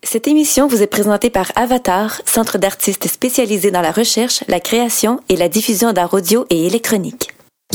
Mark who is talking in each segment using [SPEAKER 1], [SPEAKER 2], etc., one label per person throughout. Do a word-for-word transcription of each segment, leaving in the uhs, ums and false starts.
[SPEAKER 1] Cette émission vous est présentée par Avatar, centre d'artistes spécialisé dans la recherche, la création et la diffusion d'art audio et électronique.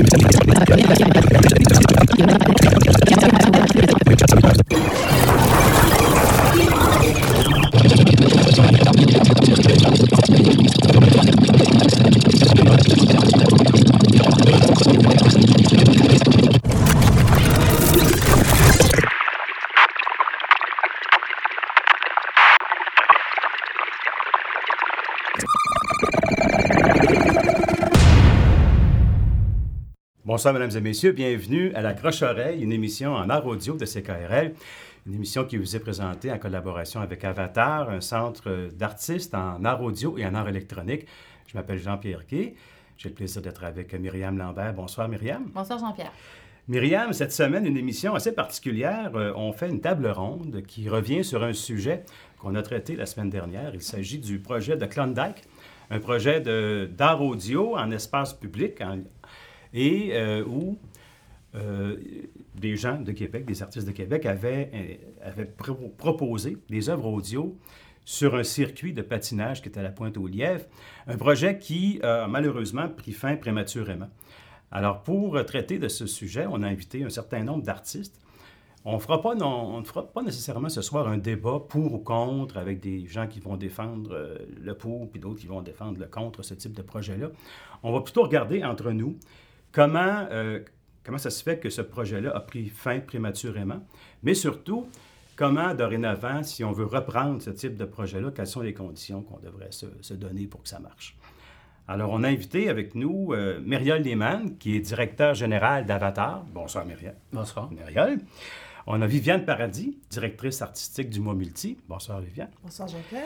[SPEAKER 2] Bonsoir, mesdames et messieurs. Bienvenue à La Croche-Oreille, une émission en art audio de C K R L. Une émission qui vous est présentée en collaboration avec Avatar, un centre d'artistes en art audio et en art électronique. Je m'appelle Jean-Pierre Quay. J'ai le plaisir d'être avec Myriam Lambert. Bonsoir, Myriam.
[SPEAKER 3] Bonsoir, Jean-Pierre.
[SPEAKER 2] Myriam, cette semaine, une émission assez particulière. On fait une table ronde qui revient sur un sujet qu'on a traité la semaine dernière. Il s'agit du projet de Klondike, un projet de, d'art audio en espace public, en, et euh, où euh, des gens de Québec, des artistes de Québec avaient, euh, avaient pro- proposé des œuvres audio sur un circuit de patinage qui était à la Pointe-aux-Lièvres, un projet qui a malheureusement pris fin prématurément. Alors, pour traiter de ce sujet, on a invité un certain nombre d'artistes. On fera pas, non, on ne fera pas nécessairement ce soir un débat pour ou contre avec des gens qui vont défendre euh, le pour, puis d'autres qui vont défendre le contre, ce type de projet-là. On va plutôt regarder entre nous Comment, euh, comment ça se fait que ce projet-là a pris fin prématurément, mais surtout, comment dorénavant, si on veut reprendre ce type de projet-là, quelles sont les conditions qu'on devrait se, se donner pour que ça marche. Alors, on a invité avec nous euh, Myriol Lehmann, qui est directeur général d'Avatar. Bonsoir, Myriol.
[SPEAKER 4] Bonsoir.
[SPEAKER 2] Myriol. On a Viviane Paradis, directrice artistique du Mois Multi. Bonsoir, Viviane.
[SPEAKER 5] Bonsoir, Jean-Pierre.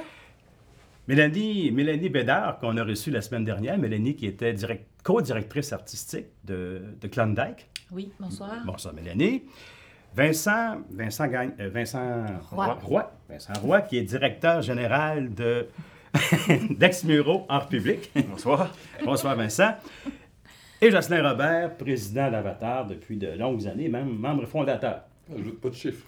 [SPEAKER 2] Mélanie, Mélanie Bédard, qu'on a reçue la semaine dernière. Mélanie, qui était direct, co-directrice artistique de, de Klondike.
[SPEAKER 3] Oui, bonsoir.
[SPEAKER 2] Bonsoir, Mélanie. Vincent, Vincent, Gagne, euh, Vincent Roy. Roy. Vincent Roy, qui est directeur général de d'Exmuro Art Public.
[SPEAKER 4] Bonsoir.
[SPEAKER 2] Bonsoir, Vincent. Et Jocelyn Robert, président d'Avatar depuis de longues années, même membre fondateur.
[SPEAKER 4] Ajoute pas de chiffres.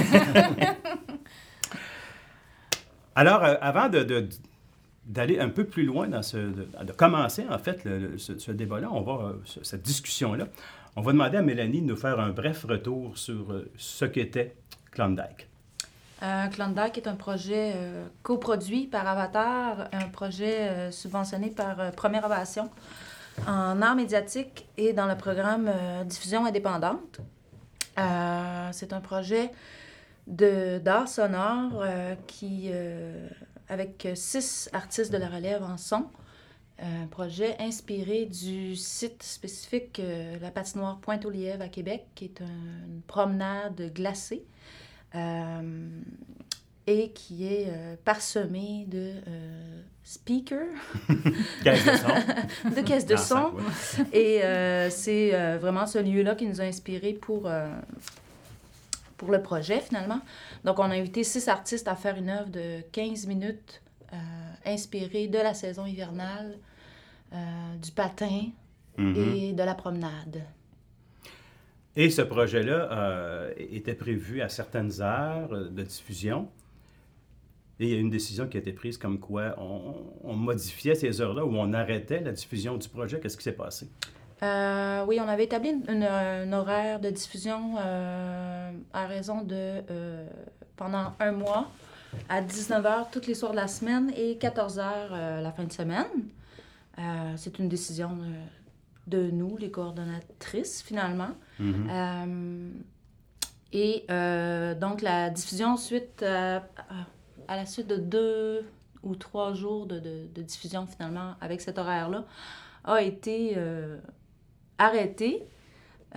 [SPEAKER 2] Alors, euh, avant de, de, d'aller un peu plus loin dans ce... de, de commencer, en fait, le, le, ce, ce débat-là, on va, euh, cette discussion-là, on va demander à Mélanie de nous faire un bref retour sur euh, ce qu'était Klondike.
[SPEAKER 3] Euh, Klondike est un projet euh, coproduit par Avatar, un projet euh, subventionné par euh, Première Ovation en art médiatique et dans le programme euh, Diffusion indépendante. Euh, c'est un projet de, d'art sonore euh, qui, euh, avec six artistes de la relève en son, un projet inspiré du site spécifique euh, la patinoire Pointe-aux-Lièvres à Québec, qui est un, une promenade glacée euh, et qui est euh, parsemé de euh, speakers,
[SPEAKER 2] Caisse de son.
[SPEAKER 3] de caisses de
[SPEAKER 2] Ah,
[SPEAKER 3] son.
[SPEAKER 2] ça, ouais.
[SPEAKER 3] Et euh, c'est euh, vraiment ce lieu-là qui nous a inspirés pour, euh, pour le projet, finalement. Donc, on a invité six artistes à faire une œuvre de quinze minutes euh, inspirée de la saison hivernale, euh, du patin
[SPEAKER 2] Mm-hmm.
[SPEAKER 3] et de la promenade.
[SPEAKER 2] Et ce projet-là euh, était prévu à certaines heures de diffusion. Et il y a une décision qui a été prise comme quoi on, on modifiait ces heures-là ou on arrêtait la diffusion du projet. Qu'est-ce qui s'est passé?
[SPEAKER 3] Euh, oui, on avait établi une, une, un horaire de diffusion euh, à raison de, euh, pendant un mois, à dix-neuf heures tous les soirs de la semaine et quatorze heures euh, la fin de semaine. Euh, c'est une décision euh, de nous, les coordonnatrices, finalement.
[SPEAKER 2] Mm-hmm.
[SPEAKER 3] Euh, et euh, donc, la diffusion, suite à, à, à la suite de deux ou trois jours de, de, de diffusion, finalement, avec cet horaire-là, a été euh, arrêtée euh,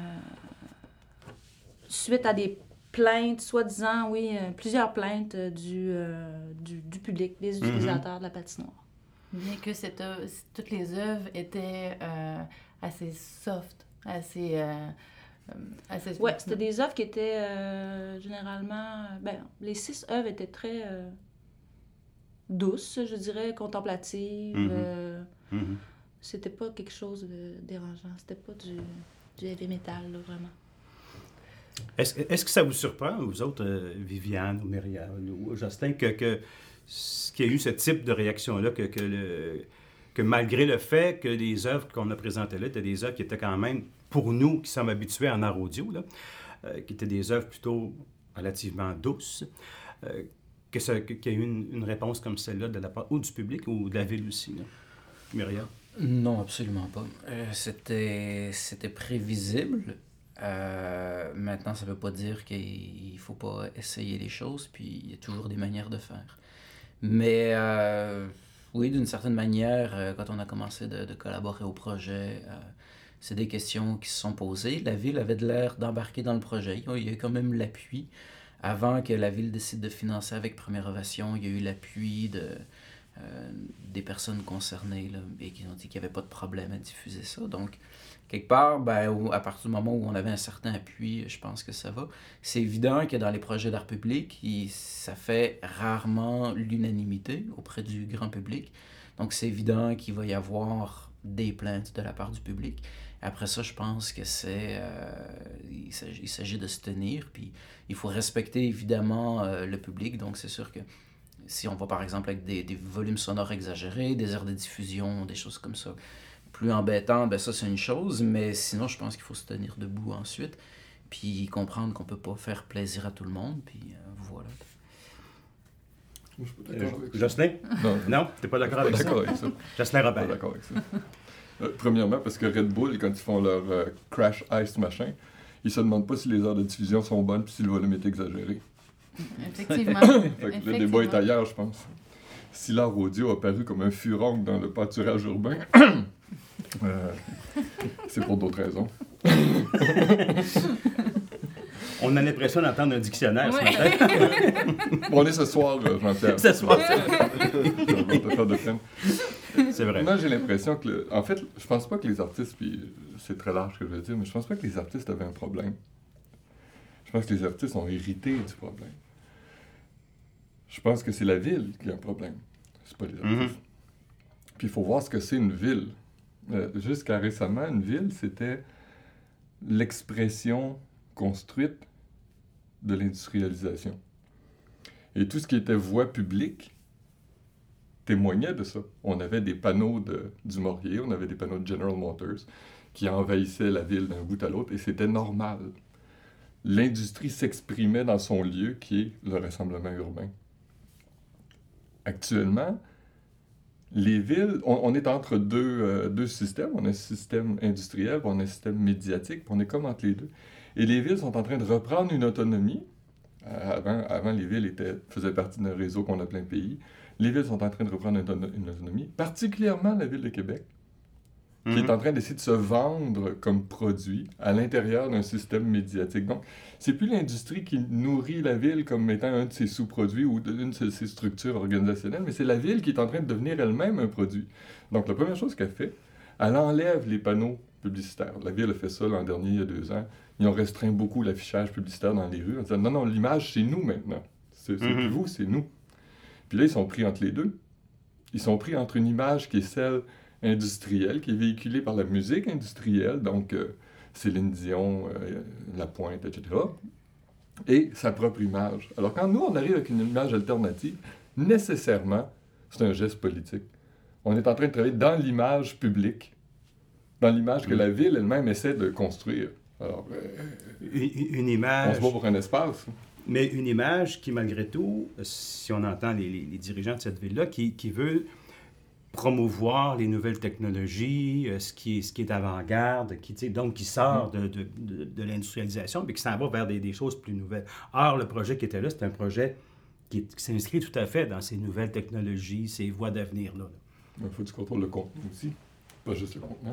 [SPEAKER 3] suite à des plaintes, soi-disant, oui, euh, plusieurs plaintes euh, du, euh, du, du public, des utilisateurs mm-hmm. de la patinoire.
[SPEAKER 6] Bien que cette oeuvre, toutes les œuvres étaient euh, assez soft, assez... Euh, assez...
[SPEAKER 3] Oui, c'était des œuvres qui étaient euh, généralement... Ben, les six œuvres étaient très euh, douces, je dirais, contemplatives.
[SPEAKER 2] Mm-hmm.
[SPEAKER 3] Euh,
[SPEAKER 2] Mm-hmm.
[SPEAKER 3] C'était pas quelque chose de dérangeant. C'était pas du, du heavy metal, là, vraiment.
[SPEAKER 2] Est-ce, est-ce que ça vous surprend, vous autres, euh, Viviane ou Myriam ou Jocelyn, que, que, qu'il y ait eu ce type de réaction-là, que, que, le, que malgré le fait que les œuvres qu'on a présentées là étaient des œuvres qui étaient quand même, pour nous qui sommes habitués en art audio, là, euh, qui étaient des œuvres plutôt relativement douces, euh, que ça, qu'il y ait eu une, une réponse comme celle-là de la part ou du public ou de la ville aussi, là. Myriam?
[SPEAKER 4] Non, absolument pas. Euh, c'était, c'était prévisible. Euh, maintenant, ça ne veut pas dire qu'il ne faut pas essayer les choses, puis il y a toujours des manières de faire. Mais euh, oui, d'une certaine manière, euh, quand on a commencé de, de collaborer au projet, euh, c'est des questions qui se sont posées. La ville avait de l'air d'embarquer dans le projet. Il y a eu quand même l'appui. Avant que la ville décide de financer avec Première Ovation, il y a eu l'appui de, euh, des personnes concernées là, et qui ont dit qu'il n'y avait pas de problème à diffuser ça. Donc, quelque part, ben, à partir du moment où on avait un certain appui, je pense que ça va. C'est évident que dans les projets d'art public, il, ça fait rarement l'unanimité auprès du grand public. Donc, c'est évident qu'il va y avoir des plaintes de la part du public. Après ça, je pense que c'est... Euh, il, s'agit, il s'agit de se tenir, puis il faut respecter évidemment euh, le public. Donc, c'est sûr que si on va par exemple avec des, des volumes sonores exagérés, des aires de diffusion, des choses comme ça, plus embêtant, ben ça c'est une chose, mais sinon je pense qu'il faut se tenir debout ensuite, puis comprendre qu'on peut pas faire plaisir à tout le monde, puis euh, voilà.
[SPEAKER 5] Moi, je suis pas d'accord
[SPEAKER 2] Euh,
[SPEAKER 5] avec ça.
[SPEAKER 2] Jocelyn?
[SPEAKER 5] Non,
[SPEAKER 2] Non? T'es pas d'accord avec
[SPEAKER 5] pas
[SPEAKER 2] ça?
[SPEAKER 5] d'accord avec ça.
[SPEAKER 2] Jocelyn
[SPEAKER 5] Pas
[SPEAKER 2] Robert.
[SPEAKER 5] d'accord avec ça. Euh, premièrement, parce que Red Bull, quand ils font leur euh, crash ice machin, ils se demandent pas si les heures de diffusion sont bonnes puis si le volume est exagéré.
[SPEAKER 6] Effectivement.
[SPEAKER 5] Fait que le débat est ailleurs, je pense. Si l'art audio a paru comme un furoncle dans le pâturage urbain, euh, c'est pour d'autres raisons.
[SPEAKER 2] On a l'impression d'entendre un dictionnaire ce
[SPEAKER 6] Ouais.
[SPEAKER 2] matin.
[SPEAKER 5] Bon, on est ce soir, euh, Jean-Pierre.
[SPEAKER 2] Ce soir,
[SPEAKER 5] Je vais te faire de peine.
[SPEAKER 2] c'est vrai.
[SPEAKER 5] Moi, j'ai l'impression que... le- En fait, je pense pas que les artistes, puis c'est très large ce que je veux dire, mais je pense pas que les artistes avaient un problème. Je pense que les artistes ont hérité du problème. Je pense que c'est la ville qui a un problème. C'est pas les artistes.
[SPEAKER 2] Mhm.
[SPEAKER 5] Puis il faut voir ce que c'est une ville. Euh, jusqu'à récemment, une ville, c'était l'expression construite de l'industrialisation. Et tout ce qui était voie publique témoignait de ça. On avait des panneaux de, du Maurier, on avait des panneaux de General Motors qui envahissaient la ville d'un bout à l'autre, et c'était normal. L'industrie s'exprimait dans son lieu, qui est le rassemblement urbain. Actuellement, les villes, on, on est entre deux, euh, deux systèmes. On a un système industriel, puis on a un système médiatique, puis on est comme entre les deux. Et les villes sont en train de reprendre une autonomie. Euh, avant, avant, les villes étaient, faisaient partie d'un réseau qu'on a plein de pays. Les villes sont en train de reprendre une, autono- une autonomie, particulièrement la ville de Québec, qui
[SPEAKER 2] Mhm.
[SPEAKER 5] est en train d'essayer de se vendre comme produit à l'intérieur d'un système médiatique. Donc, c'est plus l'industrie qui nourrit la ville comme étant un de ses sous-produits ou une de ses structures organisationnelles, mais c'est la ville qui est en train de devenir elle-même un produit. Donc, la première chose qu'elle fait, elle enlève les panneaux publicitaires. La ville a fait ça l'an dernier, il y a deux ans. Ils ont restreint beaucoup l'affichage publicitaire dans les rues en disant « Non, non, l'image, c'est nous maintenant. C'est, c'est
[SPEAKER 2] Mhm.
[SPEAKER 5] plus vous, c'est nous. » Puis là, ils sont pris entre les deux. Ils sont pris entre une image qui est celle industrielle, qui est véhiculée par la musique industrielle, donc euh, Céline Dion, euh, La Pointe, et cetera, et sa propre image. Alors quand nous, on arrive avec une image alternative, nécessairement, c'est un geste politique. On est en train de travailler dans l'image publique, dans l'image que
[SPEAKER 2] Mm.
[SPEAKER 5] la ville elle-même essaie de construire. Alors, euh,
[SPEAKER 2] Une, une
[SPEAKER 5] on
[SPEAKER 2] image,
[SPEAKER 5] se bat pour un espace.
[SPEAKER 2] mais une image qui, malgré tout, si on entend les, les- les dirigeants de cette ville-là, qui, qui veut promouvoir les nouvelles technologies, euh, ce, qui est, ce qui est avant-garde, qui, tu sais, donc qui sort de, de, de, de l'industrialisation, mais qui s'en va vers des, des choses plus nouvelles. Or, le projet qui était là, c'est un projet qui, est- qui s'inscrit tout à fait dans ces nouvelles technologies, ces voies d'avenir-là. là.
[SPEAKER 5] Il faut que tu contrôles le contenu aussi, pas juste le contenu.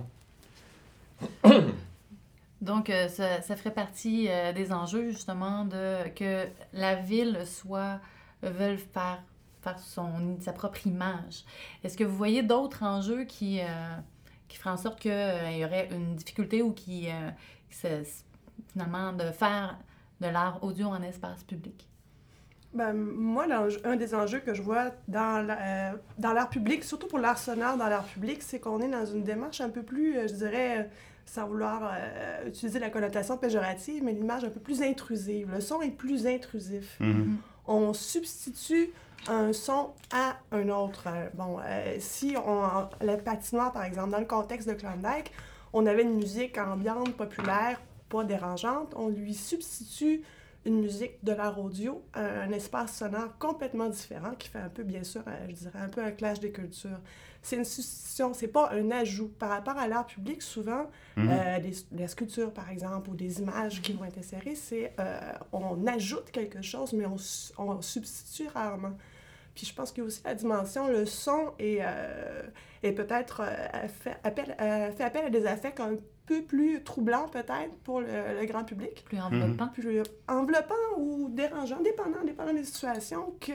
[SPEAKER 6] Donc, euh, ça, ça ferait partie euh, des enjeux, justement, de que la ville soit, veuille faire, faire son, sa propre image. Est-ce que vous voyez d'autres enjeux qui, euh, qui feraient en sorte qu'il y aurait une difficulté ou qui, euh, qui se- finalement, de faire de l'art audio en espace public?
[SPEAKER 7] Ben, moi, l'enjeu- un des enjeux que je vois dans, la- euh, dans l'art public, surtout pour l'art sonore dans l'art public, c'est qu'on est dans une démarche un peu plus, euh, je dirais, euh, sans vouloir euh, utiliser la connotation péjorative, mais l'image un peu plus intrusive. Le son est plus intrusif.
[SPEAKER 2] Mm-hmm.
[SPEAKER 7] On substitue un son à un autre. Euh, bon, euh, si on... La patinoire, par exemple, dans le contexte de Klondike, on avait une musique ambiante, populaire, pas dérangeante. On lui substitue une musique de l'art audio, un, un espace sonore complètement différent qui fait un peu, bien sûr, euh, je dirais, un peu un clash des cultures. C'est une substitution, c'est pas un ajout. Par rapport à l'art public, souvent, mm-hmm. euh, des, des sculptures, par exemple, ou des images qui vont être insérées, c'est euh, on ajoute quelque chose, mais on, on substitue rarement. Puis je pense qu'il y a aussi la dimension, le son est, euh, est peut-être euh, fait, appel, euh, fait appel à des affects un peu plus troublants peut-être pour le, le grand public.
[SPEAKER 6] Plus enveloppant.
[SPEAKER 7] Mm-hmm. Plus enveloppant ou dérangeant, dépendant, dépendant des situations que,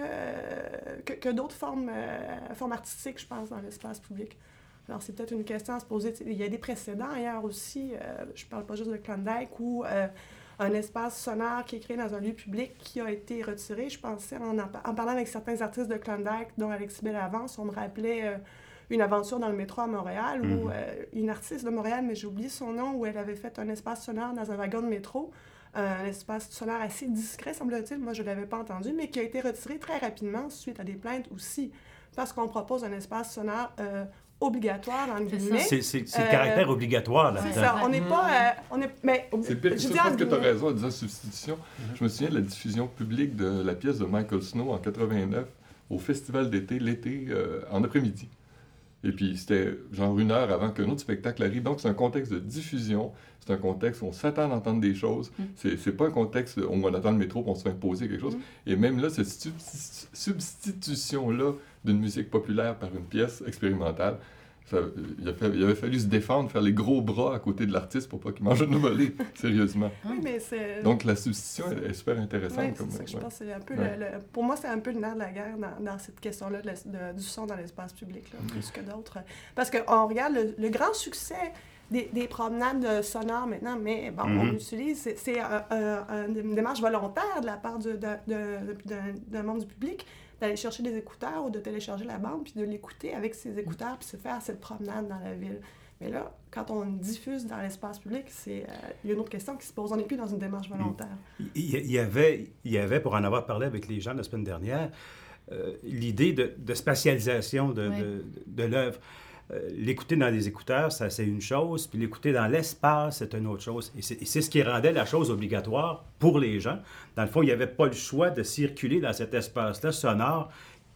[SPEAKER 7] que, que d'autres formes, euh, formes artistiques, je pense, dans l'espace public. Alors c'est peut-être une question à se poser. Il y a des précédents ailleurs aussi, euh, je parle pas juste de Klondike, où euh, un espace sonore qui est créé dans un lieu public qui a été retiré. Je pensais, en, en parlant avec certains artistes de Klondike, dont Alexis Bellavance, on me rappelait euh, une aventure dans le métro à Montréal, où
[SPEAKER 2] Mm-hmm.
[SPEAKER 7] euh, une artiste de Montréal, mais j'ai oublié son nom, où elle avait fait un espace sonore dans un wagon de métro, euh, un espace sonore assez discret, semble-t-il, moi je ne l'avais pas entendu, mais qui a été retiré très rapidement suite à des plaintes aussi, parce qu'on propose un espace sonore euh, obligatoire dans le guillemets.
[SPEAKER 2] C'est, c'est, c'est
[SPEAKER 7] Euh,
[SPEAKER 2] le caractère obligatoire là-dedans.
[SPEAKER 7] C'est ça, on n'est pas... euh, on est, mais,
[SPEAKER 5] C'est pire,
[SPEAKER 7] je
[SPEAKER 5] je
[SPEAKER 7] dis
[SPEAKER 5] pense
[SPEAKER 7] en
[SPEAKER 5] que tu as
[SPEAKER 7] guillemets.
[SPEAKER 5] raison en disant substitution. Mm-hmm. Je me souviens de la diffusion publique de la pièce de Michael Snow en quatre-vingt-neuf au Festival d'été, l'été, euh, en après-midi. Et puis, c'était genre une heure avant qu'un autre spectacle arrive. Donc, c'est un contexte de diffusion. C'est un contexte où on s'attend à entendre des choses. Mm. C'est, c'est pas un contexte où on attend le métro et on se fait imposer quelque chose. Mm. Et même là, cette substi- substitution-là d'une musique populaire par une pièce expérimentale, ça, il, a fait, il avait fallu se défendre, faire les gros bras à côté de l'artiste pour pas qu'il mange une volée, sérieusement.
[SPEAKER 7] Oui, mais c'est...
[SPEAKER 5] Donc, la substitution est, est super intéressante.
[SPEAKER 7] Oui,
[SPEAKER 5] comme,
[SPEAKER 7] c'est ça que je
[SPEAKER 5] ouais.
[SPEAKER 7] pense. C'est un peu
[SPEAKER 5] ouais.
[SPEAKER 7] le, le, pour moi, c'est un peu le nerf de la guerre dans, dans cette question-là de, de, du son dans l'espace public, là, mm-hmm. plus que d'autres. Parce qu'on regarde le, le grand succès des, des promenades sonores maintenant, mais bon, mm-hmm. on utilise, c'est, c'est un, un, un, une démarche volontaire de la part de, de, de, de, d'un, d'un membre du public, d'aller chercher des écouteurs ou de télécharger la bande, puis de l'écouter avec ses écouteurs, puis se faire cette promenade dans la ville. Mais là, quand on diffuse dans l'espace public, c'est, euh, il y a une autre question qui se pose. On n'est plus dans une démarche volontaire.
[SPEAKER 2] Il y avait, il y avait, pour en avoir parlé avec les gens la semaine dernière, euh, l'idée de, de spatialisation de, oui. de, de, de l'œuvre. Euh, l'écouter dans des écouteurs, ça, c'est une chose, puis l'écouter dans l'espace, c'est une autre chose. Et c'est, et c'est ce qui rendait la chose obligatoire pour les gens. Dans le fond, il n'y avait pas le choix de circuler dans cet espace-là sonore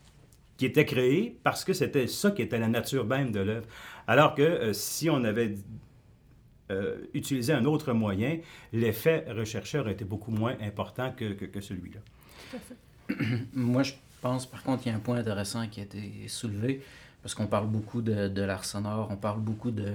[SPEAKER 2] qui était créé parce que c'était ça qui était la nature même de l'œuvre. Alors que euh, si on avait euh, utilisé un autre moyen, l'effet recherché aurait été beaucoup moins important que, que, que celui-là.
[SPEAKER 7] Tout à fait.
[SPEAKER 4] Moi, je pense, par contre, il y a un point intéressant qui a été soulevé, parce qu'on parle beaucoup de, de l'art sonore, on parle beaucoup de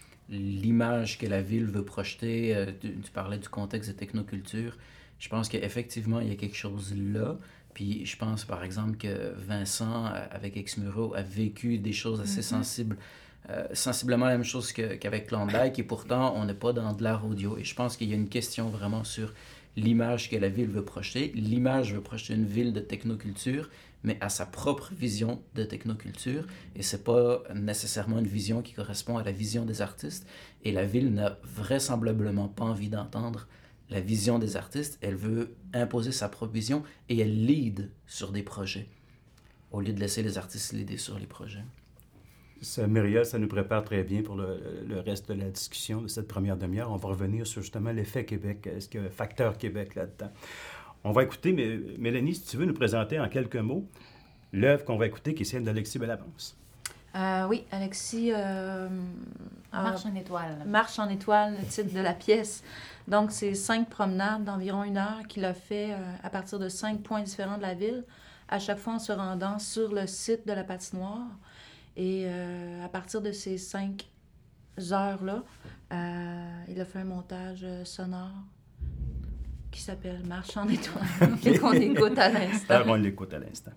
[SPEAKER 4] l'image que la ville veut projeter. Euh, tu, tu parlais du contexte de technoculture. Je pense qu'effectivement, il y a quelque chose là. Puis je pense, par exemple, que Vincent, avec Exmuro, a vécu des choses assez mm-hmm. sensibles. Euh, sensiblement la même chose que, qu'avec Klondike, et pourtant, on n'est pas dans de l'art audio. Et je pense qu'il y a une question vraiment sur l'image que la ville veut projeter. L'image veut projeter une ville de technoculture, mais à sa propre vision de technoculture. Et c'est pas nécessairement une vision qui correspond à la vision des artistes. Et la ville n'a vraisemblablement pas envie d'entendre la vision des artistes. Elle veut imposer sa propre vision et elle lead sur des projets, au lieu de laisser les artistes leader sur les projets.
[SPEAKER 2] Ça, Myriel, ça nous prépare très bien pour le, le reste de la discussion de cette première demi-heure. On va revenir sur justement l'effet Québec, est-ce qu'il y a un facteur Québec là-dedans. On va écouter, mais Mélanie, si tu veux nous présenter en quelques mots l'œuvre qu'on va écouter, qui est celle d'Alexis Bellavance.
[SPEAKER 3] Euh, oui, Alexis... Euh,
[SPEAKER 6] Marche en étoile.
[SPEAKER 3] Marche en étoile, le titre de la pièce. Donc, c'est cinq promenades d'environ une heure qu'il a fait euh, à partir de cinq points différents de la ville, à chaque fois en se rendant sur le site de la patinoire. Et euh, à partir de ces cinq heures-là, euh, il a fait un montage sonore qui s'appelle Marche en étoile, et qu'on écoute à l'instant.
[SPEAKER 2] Alors, on l'écoute à l'instant.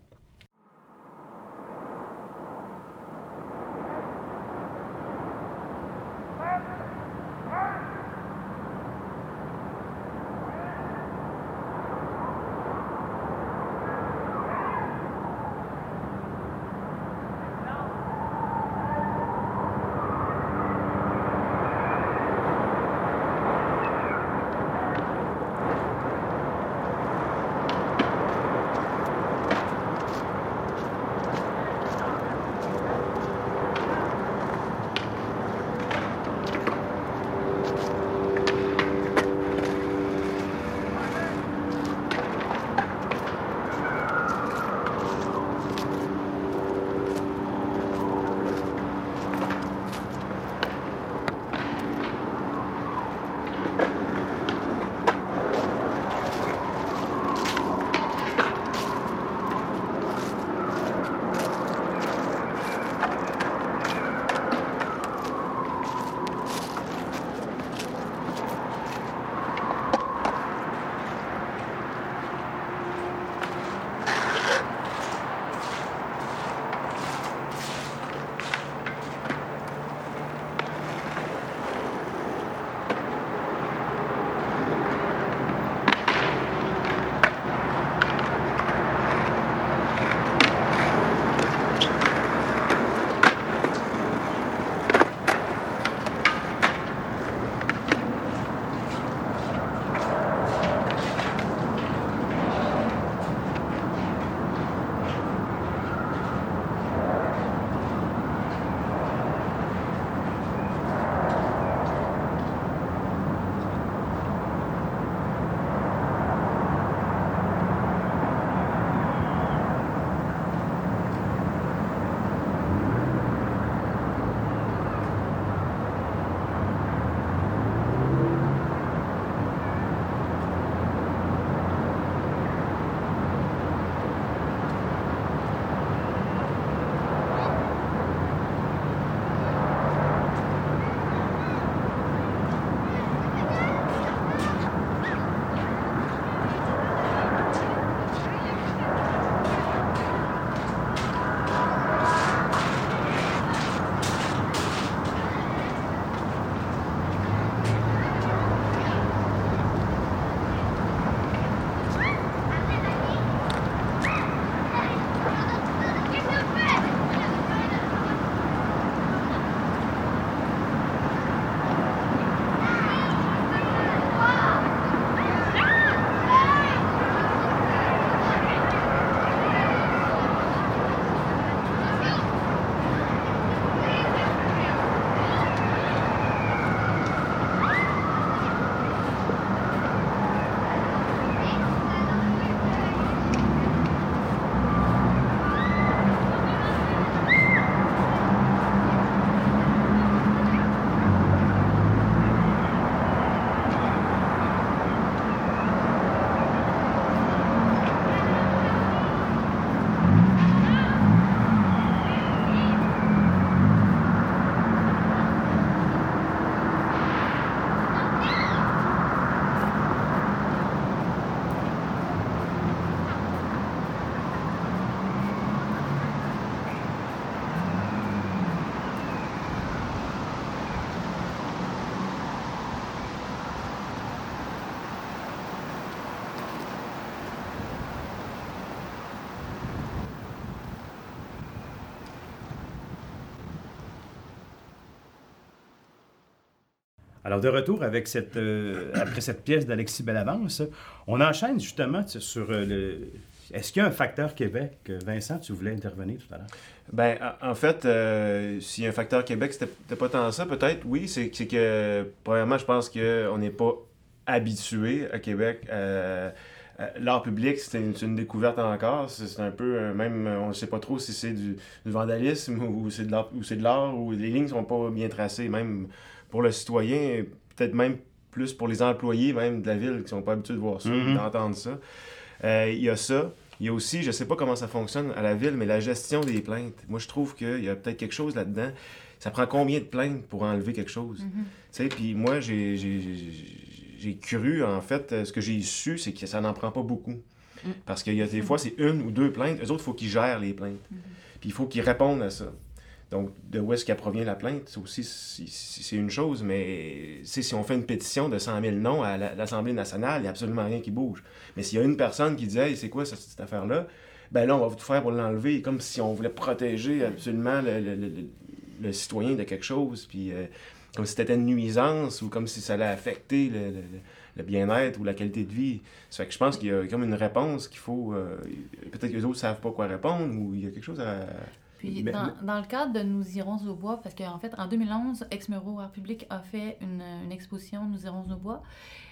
[SPEAKER 2] Alors, de retour avec cette, euh, après cette pièce d'Alexis Bellavance, on enchaîne justement sur euh, le... Est-ce qu'il y a un facteur Québec? Vincent, tu voulais intervenir tout à l'heure.
[SPEAKER 8] Ben, en fait, euh, s'il y a un facteur Québec, c'était, c'était pas tant ça, peut-être, oui. C'est, c'est que, premièrement, je pense qu'on n'est pas habitué à Québec. Euh, l'art public, c'est une, c'est une découverte encore. C'est, c'est un peu, euh, même, on ne sait pas trop si c'est du, du vandalisme ou c'est de l'art, ou c'est de l'art, ou les lignes sont pas bien tracées, même pour le citoyen, peut-être même plus pour les employés même de la ville qui sont pas habitués de voir ça, mm-hmm. d'entendre ça. Euh, il y a ça. Il y a aussi, je sais pas comment ça fonctionne à la ville, mais la gestion des plaintes. Moi, je trouve qu'il y a peut-être quelque chose là-dedans. Ça prend combien de plaintes pour enlever quelque chose? Mm-hmm. Tu sais, puis moi, j'ai, j'ai, j'ai, j'ai cru, en fait, ce que j'ai su, c'est que ça n'en prend pas beaucoup. Mm. Parce qu'il y a des fois, c'est une ou deux plaintes. Eux autres, il faut qu'ils gèrent les plaintes. Mm-hmm. Puis il faut qu'ils répondent à ça. Donc, de où est-ce qu'elle provient la plainte, c'est aussi c'est une chose, mais si on fait une pétition de cent mille noms à l'Assemblée nationale, il n'y a absolument rien qui bouge. Mais s'il y a une personne qui dit « Hey, c'est quoi cette, cette affaire-là? » Ben là, on va tout faire pour l'enlever, comme si on voulait protéger absolument le, le, le, le citoyen de quelque chose, puis euh, comme si c'était une nuisance ou comme si ça allait affecter le, le, le bien-être ou la qualité de vie. Ça fait que je pense qu'il y a comme une réponse qu'il faut... Euh, peut-être que les autres ne savent pas quoi répondre ou il y a quelque chose à...
[SPEAKER 6] Puis, dans, dans le cadre de Nous irons au bois, parce qu'en fait, en deux mille onze, Ex-Muro Art Public a fait une, une exposition Nous irons au bois,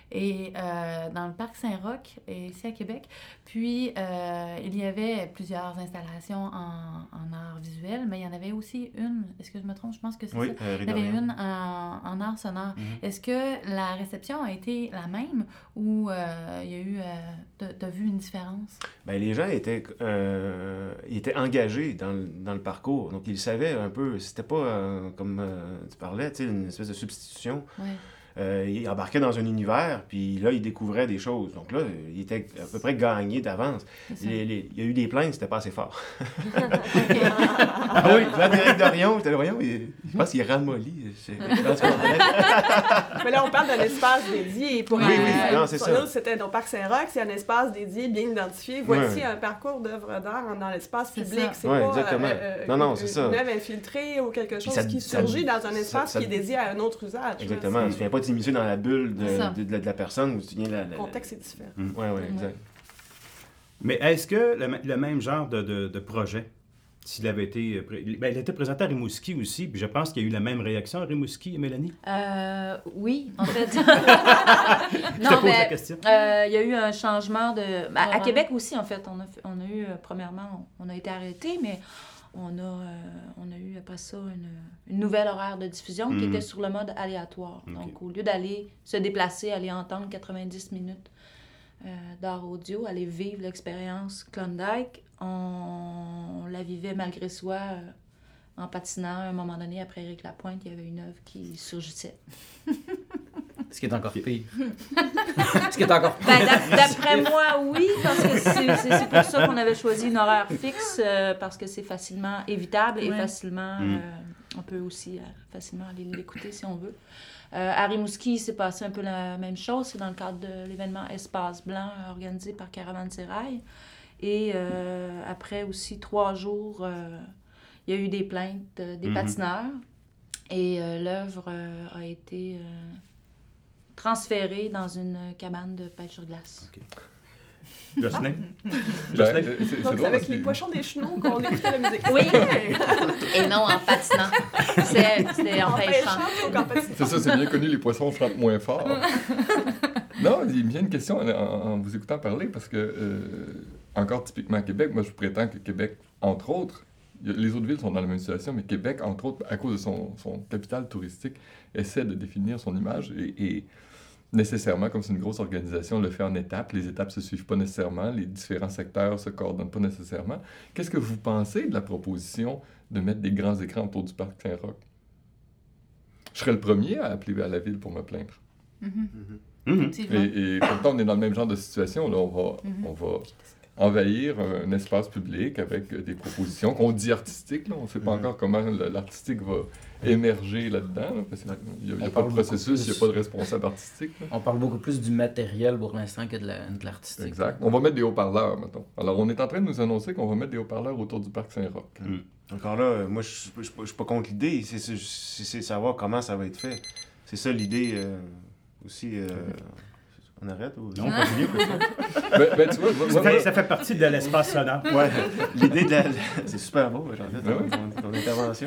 [SPEAKER 6] et euh, dans le parc Saint-Roch, ici à Québec. Puis, euh, il y avait plusieurs installations en, en art visuel, mais il y en avait aussi une, est-ce que je me trompe? Je pense que c'est
[SPEAKER 8] oui,
[SPEAKER 6] ça.
[SPEAKER 8] Euh,
[SPEAKER 6] il y avait une en, en art sonore. Mm-hmm. Est-ce que la réception a été la même ou euh, il y a eu... Euh, t'as vu une différence?
[SPEAKER 8] Bien, les gens étaient, euh, ils étaient engagés dans le, dans le parcours. Donc, ils savaient un peu, c'était pas, euh, comme euh, tu parlais, tu sais, une espèce de substitution.
[SPEAKER 6] Oui.
[SPEAKER 8] Euh, il embarquait dans un univers, puis là, il découvrait des choses. Donc là, il était à peu près gagné d'avance. Les, les, il y a eu des plaintes, c'était pas assez fort. Ah oui, là, Derek Dorion, j'étais là, voyons, il, je pense qu'il est ramolli.
[SPEAKER 7] Mais là, on parle d'un espace dédié. Pour
[SPEAKER 8] oui,
[SPEAKER 7] oui,
[SPEAKER 8] oui, non, c'est ça.
[SPEAKER 7] Nous, c'était au Parc Saint-Roch, c'est un espace dédié, bien identifié. Voici oui. un parcours d'œuvres d'art dans l'espace public. C'est
[SPEAKER 8] oui,
[SPEAKER 7] pas
[SPEAKER 8] exactement.
[SPEAKER 7] Euh,
[SPEAKER 8] non, non,
[SPEAKER 7] une,
[SPEAKER 8] c'est ça.
[SPEAKER 7] une œuvre infiltrée ou quelque chose
[SPEAKER 8] ça,
[SPEAKER 7] qui
[SPEAKER 8] ça,
[SPEAKER 7] surgit ça, dans un espace
[SPEAKER 8] ça, ça,
[SPEAKER 7] qui est dédié à un autre usage.
[SPEAKER 8] Exactement. Tu ne viens pas t'immiscer dans la bulle de, de, de, de la personne où tu viens... La, la,
[SPEAKER 7] le contexte est différent.
[SPEAKER 8] Oui, oui, ouais, exact.
[SPEAKER 2] Mais est-ce que le, le même genre de, de, de projet, s'il avait été... Ben, il a été présenté à Rimouski aussi, puis je pense qu'il y a eu la même réaction à Rimouski, Mélanie?
[SPEAKER 3] Euh, oui, en fait.
[SPEAKER 2] je
[SPEAKER 3] non,
[SPEAKER 2] te pose
[SPEAKER 3] mais,
[SPEAKER 2] la question.
[SPEAKER 3] Euh, il y a eu un changement de... Ben, à Québec aussi, en fait. On a, on a eu, premièrement, on a été arrêtés, mais on a, euh, on a eu après ça une, une nouvelle horaire de diffusion mmh. qui était sur le mode aléatoire. Okay. Donc, au lieu d'aller se déplacer, aller entendre quatre-vingt-dix minutes euh, d'art audio, aller vivre l'expérience Klondike, on, on la vivait malgré soi euh, en patinant. À un moment donné, après Éric Lapointe, il y avait une œuvre qui surgissait.
[SPEAKER 4] Ce qui est encore pire. Ce qui est encore pire.
[SPEAKER 3] Ben, d'après moi, oui, parce que c'est, c'est, c'est pour ça qu'on avait choisi une horaire fixe, euh, parce que c'est facilement évitable et ouais. facilement, mm. euh, on peut aussi euh, facilement aller l'écouter si on veut. Euh, à Rimouski, c'est passé un peu la même chose. C'est dans le cadre de l'événement Espace Blanc organisé par Caravansérail. Et euh, après aussi trois jours, euh, il y a eu des plaintes euh, des mm-hmm. patineurs. Et euh, l'œuvre euh, a été... Euh, transféré dans une cabane de pêche sur glace.
[SPEAKER 2] OK. Jocelyn?
[SPEAKER 7] Ben, c'est, c'est Donc, c'est avec les pochons des chenaux qu'on écoutait la musique.
[SPEAKER 3] Oui, et non en patinant. C'est, c'était en, en pêchant. pêchant
[SPEAKER 5] c'est ça, c'est bien connu, les poissons frappent moins fort. Non, il me vient une question en, en vous écoutant parler, parce que, euh, encore typiquement à Québec, moi je prétends que Québec, entre autres, les autres villes sont dans la même situation, mais Québec, entre autres, à cause de son, son capital touristique, essaie de définir son image et, et nécessairement, comme c'est une grosse organisation, le fait en étapes. Les étapes ne se suivent pas nécessairement, les différents secteurs ne se coordonnent pas nécessairement. Qu'est-ce que vous pensez de la proposition de mettre des grands écrans autour du parc Saint-Roch? Je serais le premier à appeler à la ville pour me plaindre.
[SPEAKER 6] Mm-hmm. Mm-hmm.
[SPEAKER 5] Et, et pourtant, on est dans le même genre de situation. Là, on va... Mm-hmm. On va envahir un espace public avec des propositions qu'on dit artistiques. Là. On ne sait pas mm-hmm. encore comment l'artistique va émerger là-dedans. Là, parce qu'il n'y a, a pas de processus, il n'y a pas de responsable artistique. Là.
[SPEAKER 4] On parle beaucoup plus du matériel pour l'instant que de, la, de l'artistique.
[SPEAKER 5] Exact. On va mettre des haut-parleurs, mettons. Alors, on est en train de nous annoncer qu'on va mettre des haut-parleurs autour du parc Saint-Roch.
[SPEAKER 8] Mm. Encore là, moi, je ne suis pas contre l'idée. C'est, c'est, c'est savoir comment ça va être fait. c'est ça l'idée euh, aussi. Euh, on arrête ou...
[SPEAKER 2] Non, on continue.
[SPEAKER 5] ben, ben, tu vois, moi,
[SPEAKER 2] ça,
[SPEAKER 5] moi,
[SPEAKER 2] fait, ça fait partie de l'espace sonore.
[SPEAKER 8] Ouais, l'idée de la... C'est super beau, j'en fait, ton, ton, ton intervention.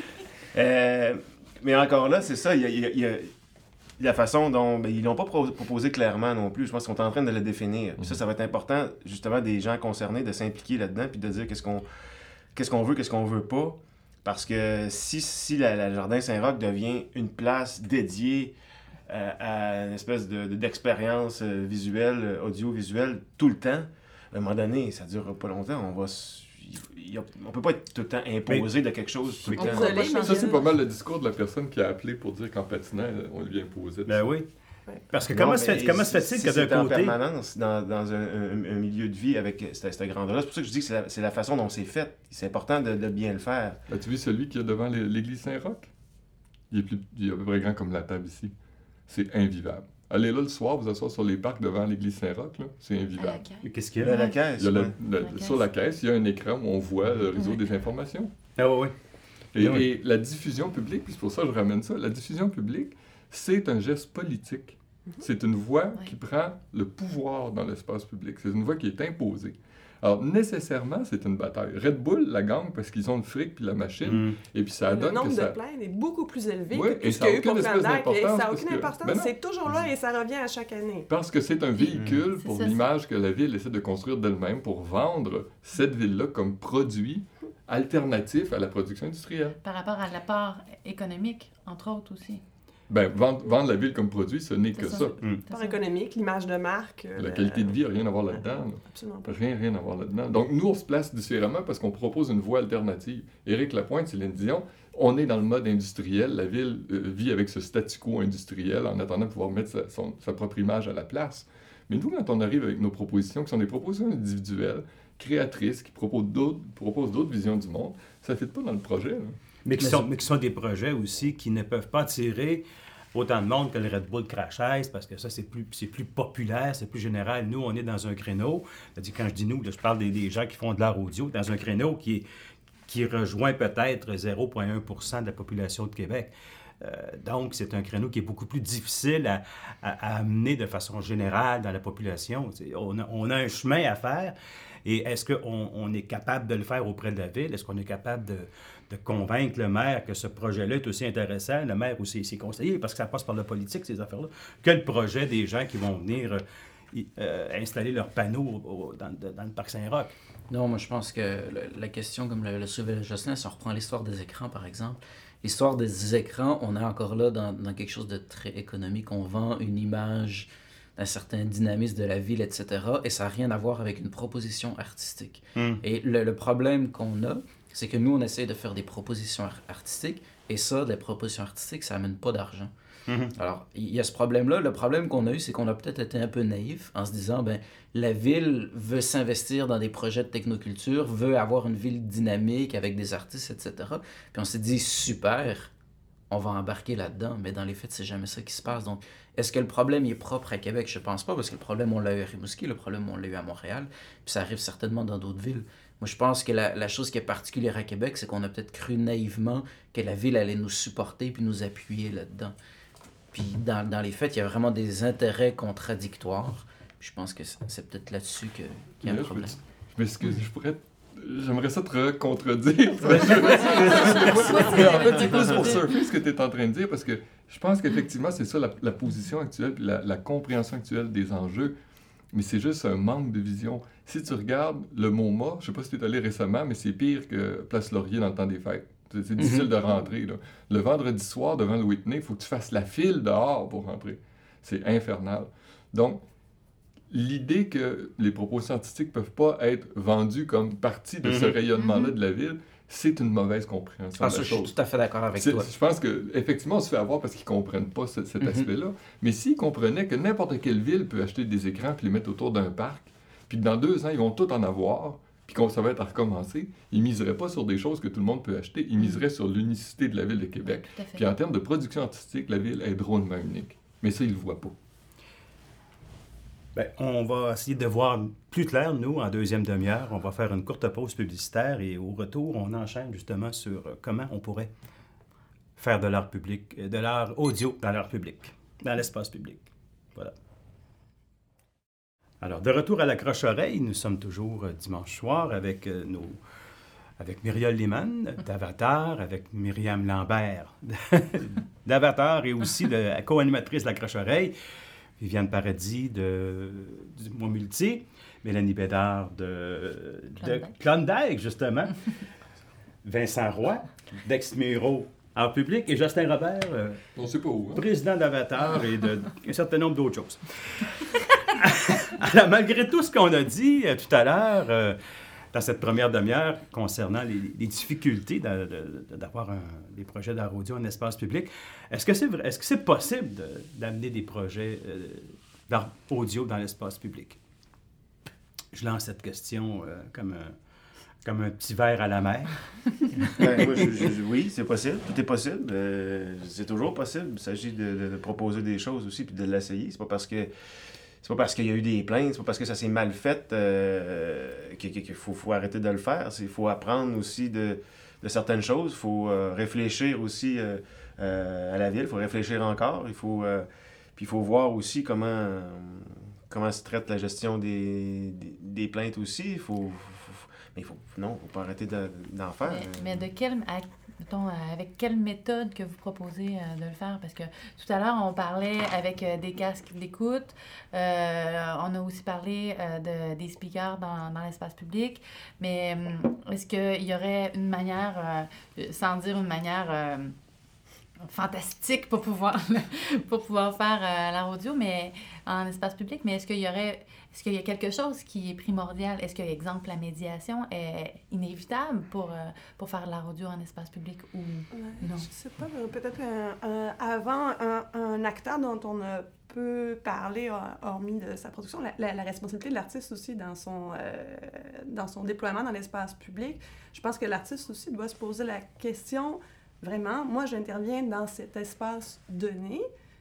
[SPEAKER 8] Euh, mais encore là, c'est ça, il y a, il y a, il y a la façon dont... Ben, ils l'ont pas pro- proposé clairement non plus. Je pense qu'on est en train de le définir. Puis ça, ça va être important, justement, des gens concernés de s'impliquer là-dedans puis de dire qu'est-ce qu'on, qu'est-ce qu'on veut, qu'est-ce qu'on veut pas. Parce que si, si la, la Jardin Saint-Roch devient une place dédiée euh, à une espèce de, de, d'expérience euh, visuelle, audiovisuelle, tout le temps, à un moment donné, ça ne durera pas longtemps. On va... Il y a, on peut pas être tout le temps imposé mais, de quelque chose tout le temps.
[SPEAKER 7] Désolé, mais
[SPEAKER 5] ça, c'est pas mal le discours de la personne qui a appelé pour dire qu'en patinant, on lui imposait.
[SPEAKER 2] Ben oui. Parce que
[SPEAKER 8] non,
[SPEAKER 2] comment, se fait, comment se fait-il
[SPEAKER 8] si
[SPEAKER 2] que d'un côté...
[SPEAKER 8] en permanence dans, dans un, un, un milieu de vie avec cette, cette grandeur-là, c'est pour ça que je dis que c'est la, c'est la façon dont c'est fait. C'est important de, de bien le faire.
[SPEAKER 5] As-tu vu celui qui est devant l'église Saint-Roch? Il est, plus, il est à peu près grand comme la table ici. C'est invivable. Allez là le soir, vous asseoir sur les parcs devant l'église Saint-Roch, là, c'est invivable.
[SPEAKER 2] Qu'est-ce qu'il y a?
[SPEAKER 8] La, la caisse.
[SPEAKER 5] Il y a le,
[SPEAKER 8] ouais.
[SPEAKER 5] le,
[SPEAKER 6] la
[SPEAKER 5] sur la caisse, il y a un écran où on voit le réseau
[SPEAKER 6] Ouais.
[SPEAKER 5] des informations.
[SPEAKER 2] Ah oui, oui.
[SPEAKER 5] Et,
[SPEAKER 2] Oui.
[SPEAKER 5] et la diffusion publique, puis c'est pour ça que je ramène ça, la diffusion publique, c'est un geste politique. C'est une voix
[SPEAKER 6] Ouais.
[SPEAKER 5] qui prend le pouvoir dans l'espace public. C'est une voix qui est imposée. Alors, nécessairement, c'est une bataille. Red Bull la gagne parce qu'ils ont le fric puis la machine,
[SPEAKER 2] Mm.
[SPEAKER 5] et puis ça
[SPEAKER 7] Le
[SPEAKER 5] donne
[SPEAKER 7] nombre
[SPEAKER 5] que
[SPEAKER 7] de
[SPEAKER 5] ça...
[SPEAKER 7] plaintes est beaucoup plus élevé
[SPEAKER 5] Ouais,
[SPEAKER 7] que
[SPEAKER 5] et
[SPEAKER 7] ce
[SPEAKER 5] ça
[SPEAKER 7] qu'il y
[SPEAKER 5] a
[SPEAKER 7] a eu pour
[SPEAKER 5] aucune espèce
[SPEAKER 7] Klondike. Et
[SPEAKER 5] d'importance
[SPEAKER 7] ça n'a
[SPEAKER 5] parce
[SPEAKER 7] aucune
[SPEAKER 5] que-
[SPEAKER 7] importance.
[SPEAKER 5] Ben non.
[SPEAKER 7] C'est toujours là et ça revient à chaque année.
[SPEAKER 5] Parce que c'est un véhicule
[SPEAKER 6] C'est
[SPEAKER 5] pour
[SPEAKER 6] ça,
[SPEAKER 5] l'image que la ville essaie de construire d'elle-même pour vendre cette ville-là comme produit alternatif à la production industrielle.
[SPEAKER 6] Par rapport à l'apport économique, entre autres aussi.
[SPEAKER 5] Ben, vendre, vendre la ville comme produit, ce n'est
[SPEAKER 6] C'est
[SPEAKER 5] que
[SPEAKER 6] ça.
[SPEAKER 5] ça.
[SPEAKER 2] Mm.
[SPEAKER 6] C'est
[SPEAKER 7] Par
[SPEAKER 6] ça.
[SPEAKER 7] économique, l'image de marque. euh,
[SPEAKER 5] La
[SPEAKER 7] le-
[SPEAKER 5] qualité de vie n'a rien à voir là-dedans. là.
[SPEAKER 7] Absolument pas.
[SPEAKER 5] Rien, rien à voir là-dedans. Donc, nous, on se place différemment parce qu'on propose une voie alternative. Éric Lapointe, Céline Dion, on est dans le mode industriel. La ville euh, vit avec ce statu quo industriel en attendant de pouvoir mettre sa, son- sa propre image à la place. Mais nous, quand on arrive avec nos propositions, qui sont des propositions individuelles, créatrices, qui proposent d'autres, proposent d'autres visions du monde, ça ne fit pas dans le projet. là.
[SPEAKER 2] Mais qui,
[SPEAKER 4] Mais
[SPEAKER 2] sont,
[SPEAKER 4] c'est-
[SPEAKER 2] mais qui sont des projets aussi qui ne peuvent pas attirer autant de monde que le Red Bull Crash Ice, parce que ça, c'est plus, c'est plus populaire, c'est plus général. Nous, on est dans un créneau, c'est-à-dire, quand je dis nous, là, je parle des, des gens qui font de l'art audio, dans un créneau qui, est, qui rejoint peut-être zéro virgule un pour cent de la population de Québec. Euh, donc, c'est un créneau qui est beaucoup plus difficile à, à- à amener de façon générale dans la population. C'est- On a, on a un chemin à faire. Et est-ce qu'on on est capable de le faire auprès de la ville? Est-ce qu'on est capable de, de convaincre le maire que ce projet-là est aussi intéressant, le maire ou ses, ses conseillers, parce que ça passe par la politique, ces affaires-là, que le projet des gens qui vont venir euh, y- euh, installer leurs panneaux au- au- dans, de- dans le parc Saint-Roch?
[SPEAKER 4] Non, moi je pense que le- la question, comme le, le soulevait Jocelyn, si on reprend l'histoire des écrans par exemple, l'histoire des écrans, on est encore là dans, dans quelque chose de très économique. On vend une image d'un certain dynamisme de la ville, et cetera. Et ça n'a rien à voir avec une proposition artistique.
[SPEAKER 2] Mm.
[SPEAKER 4] Et le, le problème qu'on a, c'est que nous, on essaie de faire des propositions ar- artistiques, et ça, des propositions artistiques, ça amène pas d'argent.
[SPEAKER 2] Mhm.
[SPEAKER 4] Alors, il y a ce problème-là. Le problème qu'on a eu, c'est qu'on a peut-être été un peu naïf en se disant, ben, la ville veut s'investir dans des projets de technoculture, veut avoir une ville dynamique avec des artistes, et cetera. Puis on s'est dit, super, on va embarquer là-dedans. Mais dans les faits, c'est jamais ça qui se passe. Donc, est-ce que le problème il est propre à Québec? Je pense pas, parce que le problème, on l'a eu à Rimouski, le problème, on l'a eu à Montréal, puis ça arrive certainement dans d'autres villes. Moi, je pense que la, la chose qui est particulière à Québec, c'est qu'on a peut-être cru naïvement que la ville allait nous supporter puis nous appuyer là-dedans. Puis dans, dans les faits, il y a vraiment des intérêts contradictoires. Puis je pense que c'est, c'est peut-être là-dessus que, qu'il y a
[SPEAKER 5] Mais
[SPEAKER 4] un
[SPEAKER 5] là, je
[SPEAKER 4] problème.
[SPEAKER 5] peux- Je m'excuse, je pourrais... J'aimerais ça te contredire. Mais en fait, c'est plus pour surfer ce que tu es en train de dire, parce que je pense qu'effectivement, c'est ça la, la position actuelle, puis la, la compréhension actuelle des enjeux, mais c'est juste un manque de vision. Si tu regardes le MoMA, je sais pas si tu es allé récemment, mais c'est pire que Place Laurier dans le temps des fêtes. C'est, c'est difficile
[SPEAKER 4] Mhm.
[SPEAKER 5] de rentrer. Là. Le vendredi soir, devant le Whitney, il faut que tu fasses la file dehors pour rentrer. C'est infernal. Donc, l'idée que les propositions artistiques ne peuvent pas être vendues comme partie de ce
[SPEAKER 2] Mhm.
[SPEAKER 5] rayonnement-là
[SPEAKER 6] Mhm.
[SPEAKER 5] de la ville, c'est une mauvaise compréhension
[SPEAKER 4] Ah,
[SPEAKER 5] de
[SPEAKER 4] ça,
[SPEAKER 5] la
[SPEAKER 4] je suis
[SPEAKER 5] chose.
[SPEAKER 4] tout à fait d'accord avec
[SPEAKER 5] C'est-
[SPEAKER 4] toi.
[SPEAKER 5] Je pense qu'effectivement, on se fait avoir parce qu'ils ne comprennent pas ce- cet
[SPEAKER 4] Mhm.
[SPEAKER 5] aspect-là. Mais s'ils comprenaient que n'importe quelle ville peut acheter des écrans puis les mettre autour d'un parc, puis que dans deux ans, ils vont tout en avoir, puis qu'on ça va être à recommencer, ils ne miseraient pas sur des choses que tout le monde peut acheter. Ils miseraient sur l'unicité de la ville de Québec.
[SPEAKER 6] Tout à fait.
[SPEAKER 5] Puis en termes de production artistique, la ville est drôlement unique. Mais ça, ils ne le voient pas.
[SPEAKER 2] Bien, on va essayer de voir plus clair, nous, en deuxième demi-heure. On va faire une courte pause publicitaire et au retour, on enchaîne justement sur euh, comment on pourrait faire de l'art public, de l'art audio dans l'art public, dans l'espace public. Voilà. Alors, de retour à l'accroche-oreille, nous sommes toujours euh, dimanche soir avec euh, nos... avec Myriel Liman d'Avatar, avec Myriam Lambert d'Avatar et aussi de la co-animatrice de l'accroche-oreille, Viviane Paradis de, du Mont Multi, Mélanie Bédard de, de Klondike, justement, Vincent Roy d'Exmiro Art Public et Justin Robert, euh,
[SPEAKER 5] On sait pas où, hein?
[SPEAKER 2] président d'Avatar et de, un certain nombre d'autres choses. Alors, malgré tout ce qu'on a dit euh, tout à l'heure, euh, dans cette première demi-heure concernant les, les difficultés d'a, de, de, d'avoir un, des projets d'art audio en espace public, est-ce que c'est, est-ce que c'est possible de, d'amener des projets euh, d'art audio dans l'espace public? Je lance cette question euh, comme, un, comme un petit verre à la mer.
[SPEAKER 8] Ben, moi, je, je, oui, c'est possible. Tout est possible. Euh, c'est toujours possible. Il s'agit de, de, de proposer des choses aussi puis de l'essayer. C'est pas parce que c'est pas parce qu'il y a eu des plaintes, c'est pas parce que ça s'est mal fait euh, qu'il, qu'il faut, faut arrêter de le faire. Il faut apprendre aussi de, de certaines choses. Il faut euh, réfléchir aussi euh, euh, à la ville. Il faut réfléchir encore. Il faut, euh, puis il faut voir aussi comment, euh, comment se traite la gestion des, des, des plaintes aussi. Il faut, faut, faut, mais il faut, non, il ne faut pas arrêter de, d'en faire.
[SPEAKER 6] Mais, mais de quelle, à, mettons, avec quelle méthode que vous proposez euh, de le faire? Parce que tout à l'heure, on parlait avec euh, des casques d'écoute. Euh, on a aussi parlé euh, de, des speakers dans, dans l'espace public. Mais euh, est-ce qu'il y aurait une manière, euh, sans dire une manière euh, fantastique pour pouvoir, pour pouvoir faire euh, l'art audio, mais en espace public, mais est-ce qu'il y aurait... Est-ce qu'il y a quelque chose qui est primordial? Est-ce que, exemple, la médiation est inévitable pour, euh, pour faire de l'art audio en espace public ou
[SPEAKER 7] Ouais,
[SPEAKER 6] non?
[SPEAKER 7] Je sais pas, peut-être un, un, avant un, un acteur dont on a peu parlé, hormis de sa production, la, la, la responsabilité de l'artiste aussi dans son, euh, dans son déploiement dans l'espace public. Je pense que l'artiste aussi doit se poser la question, vraiment, moi j'interviens dans cet espace donné.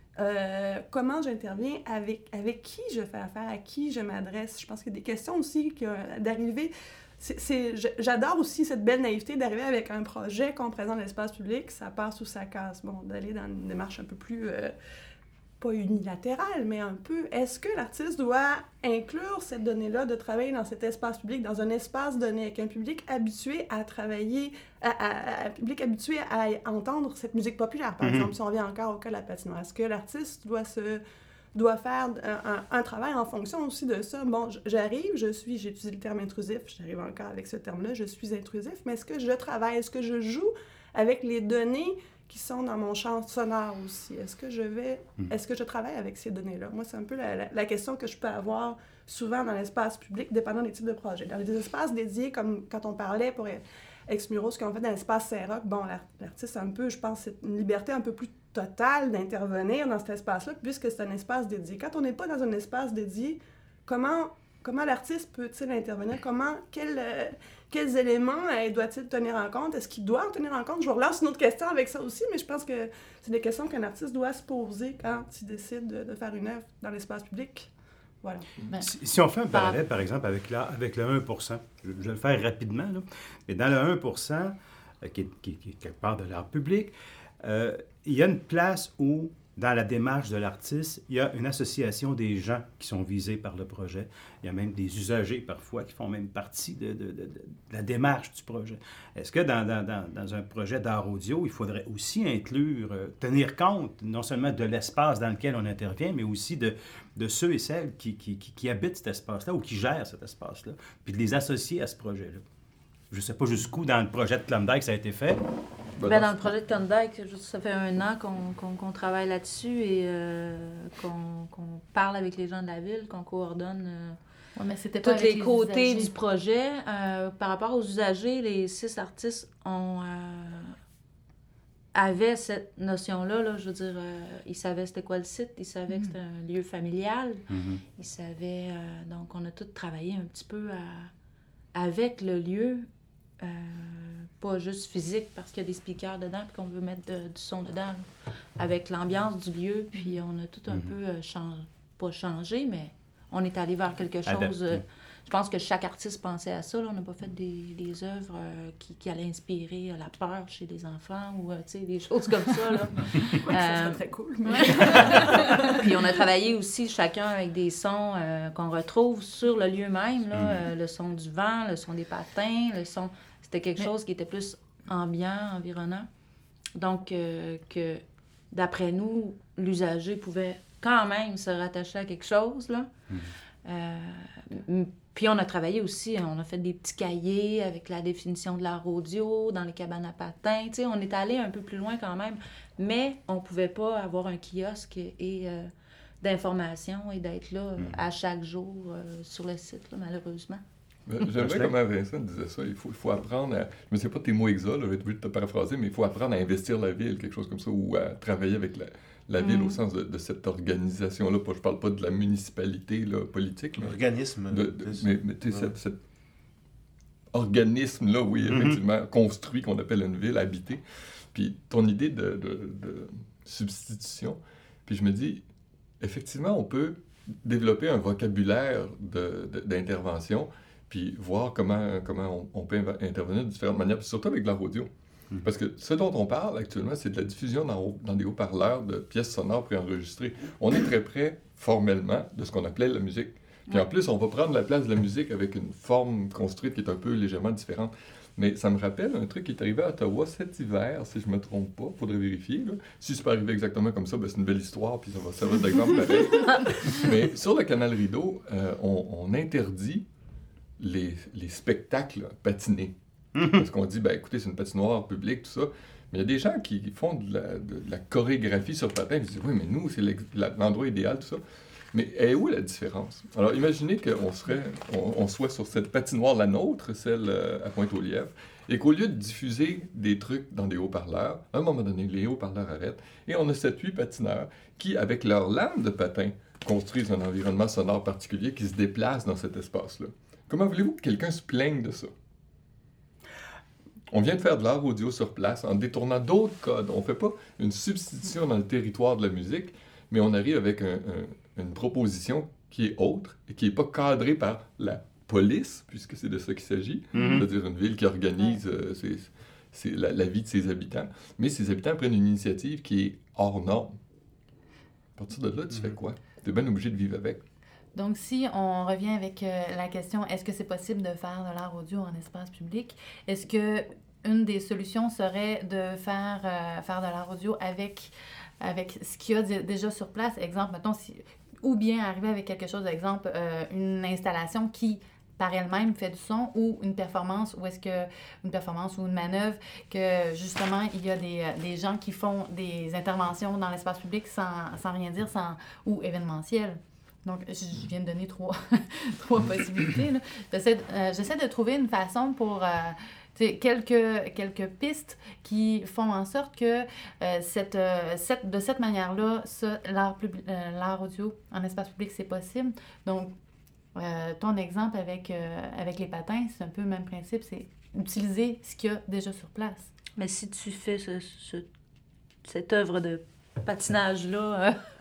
[SPEAKER 7] Euh, comment j'interviens, avec, avec qui je fais affaire, à qui je m'adresse. Je pense qu'il y a des questions aussi que, d'arriver... C'est, c'est, j'adore aussi cette belle naïveté d'arriver avec un projet qu'on présente dans l'espace public, ça passe ou ça casse. Bon, d'aller dans une démarche un peu plus... Euh, pas unilatérale, mais un peu... Est-ce que l'artiste doit inclure cette donnée-là, de travailler dans cet espace public, dans un espace donné, avec un public habitué à travailler, à, à, à un public habitué à entendre cette musique populaire, par mm-hmm. exemple, si on revient encore au cas de la patinoire. Est-ce que l'artiste doit se... doit faire un, un, un travail en fonction aussi de ça? Bon, j'arrive, je suis... J'ai utilisé le terme intrusif, j'arrive encore avec ce terme-là, je suis intrusif, mais est-ce que je travaille, est-ce que je joue avec les données qui sont dans mon champ sonore aussi? Est-ce que je vais... Est-ce que je travaille avec ces données-là? Moi, c'est un peu la, la, la question que je peux avoir souvent dans l'espace public, dépendant des types de projets. Dans les espaces dédiés, comme quand on parlait pour Exmuro, ce qu'on fait dans l'espace Saint-Roch, bon, l'artiste, un peu, je pense, c'est une liberté un peu plus totale d'intervenir dans cet espace-là, puisque c'est un espace dédié. Quand on n'est pas dans un espace dédié, comment... Comment l'artiste peut-il intervenir? Comment, quel, euh, quels éléments euh, doit-il tenir en compte? Est-ce qu'il doit en tenir en compte? Je vous relance une autre question avec ça aussi, mais je pense que c'est des questions qu'un artiste doit se poser quand il décide de, de faire une œuvre dans l'espace public. Voilà.
[SPEAKER 2] Ben, si, si on fait un parallèle, par exemple, avec, la, avec le un pour cent, je, je vais le faire rapidement, là, mais dans le un pour cent, euh, qui, est, qui, qui est quelque part de l'art public, euh, il y a une place où, dans la démarche de l'artiste, il y a une association des gens qui sont visés par le projet. Il y a même des usagers, parfois, qui font même partie de, de, de, de la démarche du projet. Est-ce que dans, dans, dans, dans un projet d'art audio, il faudrait aussi inclure, euh, tenir compte non seulement de l'espace dans lequel on intervient, mais aussi de, de ceux et celles qui, qui, qui, qui habitent cet espace-là ou qui gèrent cet espace-là, puis de les associer à ce projet-là? Je ne sais pas jusqu'où, dans le projet de Klondike, ça a été fait.
[SPEAKER 3] Ben, dans le projet de Klondike, ça fait un an qu'on, qu'on, qu'on travaille là-dessus et euh, qu'on, qu'on parle avec les gens de la ville, qu'on coordonne euh,
[SPEAKER 6] ouais, mais c'était
[SPEAKER 3] tous les, les côtés
[SPEAKER 6] usagers.
[SPEAKER 3] Du projet. Euh, par rapport aux usagers, les six artistes ont, euh, avaient cette notion-là. Là, je veux dire, euh, ils savaient c'était quoi le site, ils savaient mm-hmm. que c'était un lieu familial. Mm-hmm. Ils savaient... Euh, donc, on a tous travaillé un petit peu à, avec le lieu. Euh, pas juste physique parce qu'il y a des speakers dedans puis qu'on veut mettre de, du son dedans là, avec l'ambiance du lieu, puis on a tout un mm-hmm. peu euh, changé, pas changé, mais on est allé vers quelque chose euh, je pense que chaque artiste pensait à ça. Là. On n'a pas fait des, des œuvres euh, qui, qui allaient inspirer euh, la peur chez des enfants ou euh, tu sais, des choses comme ça. Là.
[SPEAKER 6] Ouais, ça serait très cool. Mais...
[SPEAKER 3] Puis on a travaillé aussi chacun avec des sons euh, qu'on retrouve sur le lieu même. Là, mm. euh, le son du vent, le son des patins, le son... C'était quelque mais... chose qui était plus ambiant, environnant. Donc, euh, que d'après nous, l'usager pouvait quand même se rattacher à quelque chose, là. Mm. Euh, puis on a travaillé aussi, on a fait des petits cahiers avec la définition de l'art audio dans les cabanes à patins, tu sais, on est allé un peu plus loin quand même, mais on pouvait pas avoir un kiosque et euh, d'information et d'être là mm. à chaque jour euh, sur le site, là, malheureusement.
[SPEAKER 5] J'aime bien comment Vincent disait ça, il faut, il faut apprendre à, je ne sais pas tes mots exacts, je vais être obligé de te paraphraser, mais il faut apprendre à investir la ville, quelque chose comme ça, ou à travailler avec la La ville mm. au sens de, de cette organisation-là. Je ne parle pas de la municipalité là, politique.
[SPEAKER 8] L'organisme.
[SPEAKER 5] De, de, mais mais tu sais, ouais. cet, cet organisme-là, oui, mm-hmm. effectivement, construit, qu'on appelle une ville habitée. Puis ton idée de, de, de substitution, puis je me dis, effectivement, on peut développer un vocabulaire de, de, d'intervention, puis voir comment, comment on, on peut intervenir de différentes manières, puis surtout avec l'art audio. Parce que ce dont on parle actuellement, c'est de la diffusion dans, dans des haut-parleurs de pièces sonores préenregistrées. On est très près, formellement, de ce qu'on appelait la musique. Puis en plus, on va prendre la place de la musique avec une forme construite qui est un peu légèrement différente. Mais ça me rappelle un truc qui est arrivé à Ottawa cet hiver, si je ne me trompe pas, il faudrait vérifier. Là. Si c'est pas arrivé exactement comme ça, ben c'est une belle histoire, puis ça va servir d'exemple pareil. Mais sur le canal Rideau, euh, on, on interdit les, les spectacles patinés. Parce qu'on dit, ben écoutez, c'est une patinoire publique, tout ça. Mais il y a des gens qui font de la, de, de la chorégraphie sur patin, ils disent, oui, mais nous, c'est l'endroit idéal, tout ça. Mais est où la différence? Alors, imaginez qu'on serait, on, on soit sur cette patinoire, la nôtre, celle à Pointe-aux-Lièvres, et qu'au lieu de diffuser des trucs dans des haut-parleurs, à un moment donné, les haut-parleurs arrêtent, et on a sept huit patineurs qui, avec leurs lames de patin, construisent un environnement sonore particulier qui se déplace dans cet espace-là. Comment voulez-vous que quelqu'un se plaigne de ça? On vient de faire de l'art audio sur place en détournant d'autres codes. On ne fait pas une substitution dans le territoire de la musique, mais on arrive avec un, un, une proposition qui est autre et qui n'est pas cadrée par la police, puisque c'est de ça qu'il s'agit, mm-hmm. c'est-à-dire une ville qui organise euh, ses, ses, la, la vie de ses habitants, mais ses habitants prennent une initiative qui est hors norme. À partir de là, tu mm-hmm. fais quoi? Tu es bien obligé de vivre avec.
[SPEAKER 6] Donc, si on revient avec euh, la question, est-ce que c'est possible de faire de l'art audio en espace public? Est-ce que une des solutions serait de faire, euh, faire de l'art audio avec, avec ce qu'il y a d- déjà sur place? Exemple, mettons, si, ou bien arriver avec quelque chose, exemple, euh, une installation qui, par elle-même, fait du son, ou une performance, ou est-ce que une performance ou une manœuvre, que justement, il y a des, des gens qui font des interventions dans l'espace public sans, sans rien dire, sans, ou événementielles. Donc, je viens de donner trois, trois possibilités. Là. J'essaie, euh, j'essaie de trouver une façon pour euh, quelques, quelques pistes qui font en sorte que euh, cette, euh, cette, de cette manière-là, ça, l'art, pub, euh, l'art audio en espace public, c'est possible. Donc, euh, ton exemple avec, euh, avec les patins, c'est un peu le même principe, c'est utiliser ce qu'il y a déjà sur place.
[SPEAKER 3] Mais si tu fais ce, ce, cette œuvre de patinage-là... Euh...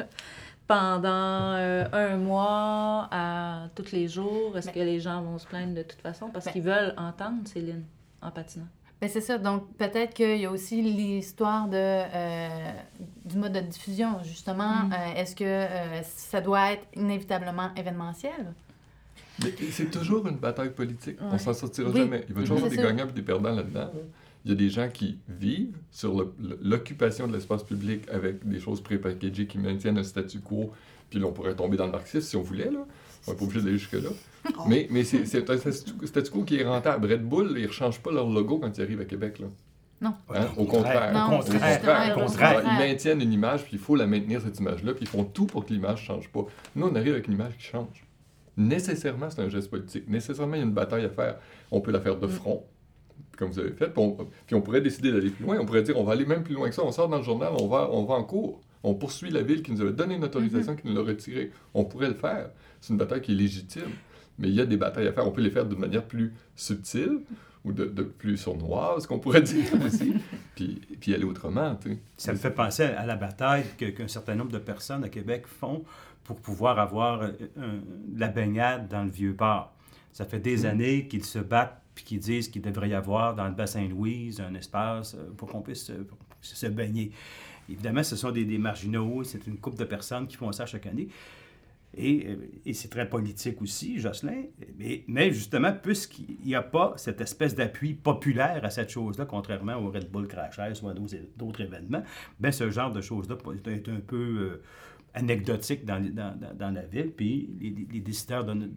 [SPEAKER 3] pendant euh, un mois à tous les jours, est-ce mais, que les gens vont se plaindre de toute façon? Parce mais, qu'ils veulent entendre Céline en patinant.
[SPEAKER 6] Bien, c'est ça. Donc, peut-être qu'il y a aussi l'histoire de, euh, du mode de diffusion, justement. Mm. Euh, est-ce que euh, ça doit être inévitablement événementiel?
[SPEAKER 5] Mais c'est toujours une bataille politique. Ouais. On s'en sortira oui. jamais. Il va toujours y avoir des gagnants et des perdants là-dedans. Là. Il y a des gens qui vivent sur le, l'occupation de l'espace public avec des choses prépackagées qui maintiennent un statu quo, puis là, on pourrait tomber dans le marxisme si on voulait, là. On n'est pas obligé d'aller jusque-là. Oh. Mais, mais c'est, c'est un statu quo qui est rentable. Red Bull, ils ne rechangent pas leur logo quand ils arrivent à Québec, là.
[SPEAKER 6] Non.
[SPEAKER 5] Hein? Au contraire.
[SPEAKER 6] Non,
[SPEAKER 5] au contraire. Au contraire. Ils maintiennent une image, puis il faut la maintenir, cette image-là, puis ils font tout pour que l'image ne change pas. Nous, on arrive avec une image qui change. Nécessairement, c'est un geste politique. Nécessairement, il y a une bataille à faire. On peut la faire de front, comme vous avez fait, puis on, puis on pourrait décider d'aller plus loin. On pourrait dire, on va aller même plus loin que ça. On sort dans le journal, on va, on va en cours. On poursuit la ville qui nous avait donné une autorisation, mm-hmm. qui nous l'a retirée. On pourrait le faire. C'est une bataille qui est légitime. Mais il y a des batailles à faire. On peut les faire d'une manière plus subtile ou de, de plus sournoise, qu'on pourrait dire aussi, puis, puis aller autrement. Tu sais.
[SPEAKER 2] Ça me fait penser à la bataille que, qu'un certain nombre de personnes à Québec font pour pouvoir avoir un, de la baignade dans le Vieux-Port. Ça fait des années qu'ils se battent puis qu'ils disent qu'il devrait y avoir dans le bassin Louise un espace pour qu'on puisse se, se baigner. Évidemment, ce sont des, des marginaux, c'est une couple de personnes qui font ça chaque année. Et, et c'est très politique aussi, Jocelyn. Mais, mais justement, puisqu'il n'y a pas cette espèce d'appui populaire à cette chose-là, contrairement au Red Bull Crashers ou à d'autres événements, bien, ce genre de choses-là est un peu euh, anecdotique dans, dans, dans la ville, puis les, les décideurs donnent,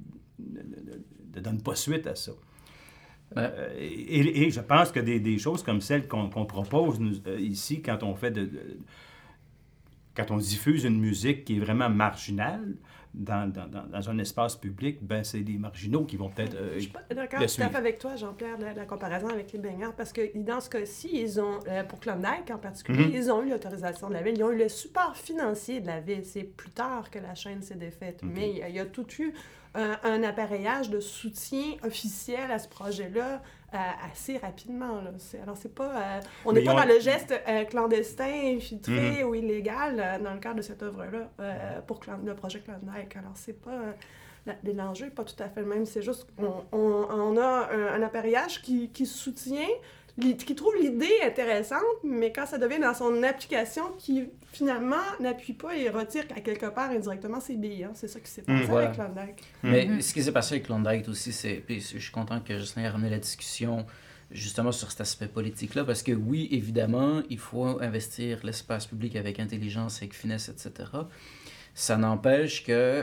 [SPEAKER 2] ne donnent pas suite à ça. Ouais. Euh, et, et je pense que des, des choses comme celles qu'on, qu'on propose nous, euh, ici, quand on fait de, de quand on diffuse une musique qui est vraiment marginale dans, dans, dans, dans un espace public, ben c'est les marginaux qui vont peut-être euh,
[SPEAKER 7] Je suis pas d'accord tout à fait avec toi, Jean-Pierre, la, la comparaison avec les baigneurs, parce que dans ce cas-ci, ils ont, euh, pour Klondike en particulier, mm-hmm. ils ont eu l'autorisation de la ville, ils ont eu le support financier de la ville. C'est plus tard que la chaîne s'est défaite, mm-hmm. mais il y, a, il y a tout eu un, un appareillage de soutien officiel à ce projet-là euh, assez rapidement. Là. C'est, alors, c'est pas... Euh, on n'est pas ont... dans le geste euh, clandestin, infiltré mm-hmm. ou illégal euh, dans le cadre de cette œuvre-là euh, pour Clan- le projet Klondike. Alors, c'est pas... Euh, la, l'enjeu n'est pas tout à fait le même. C'est juste qu'on on, on a un, un appareillage qui, qui soutient, li, qui trouve l'idée intéressante, mais quand ça devient dans son application, qui finalement n'appuie pas et retire à quelque part indirectement ses billes. Hein. C'est ça qui s'est passé mmh, voilà. avec Klondike.
[SPEAKER 4] Mais mmh. ce qui s'est passé avec Klondike aussi, c'est... Puis je suis content que Jocelyn ait ramené la discussion justement sur cet aspect politique-là, parce que oui, évidemment, il faut investir l'espace public avec intelligence, avec finesse, et cetera. Ça n'empêche que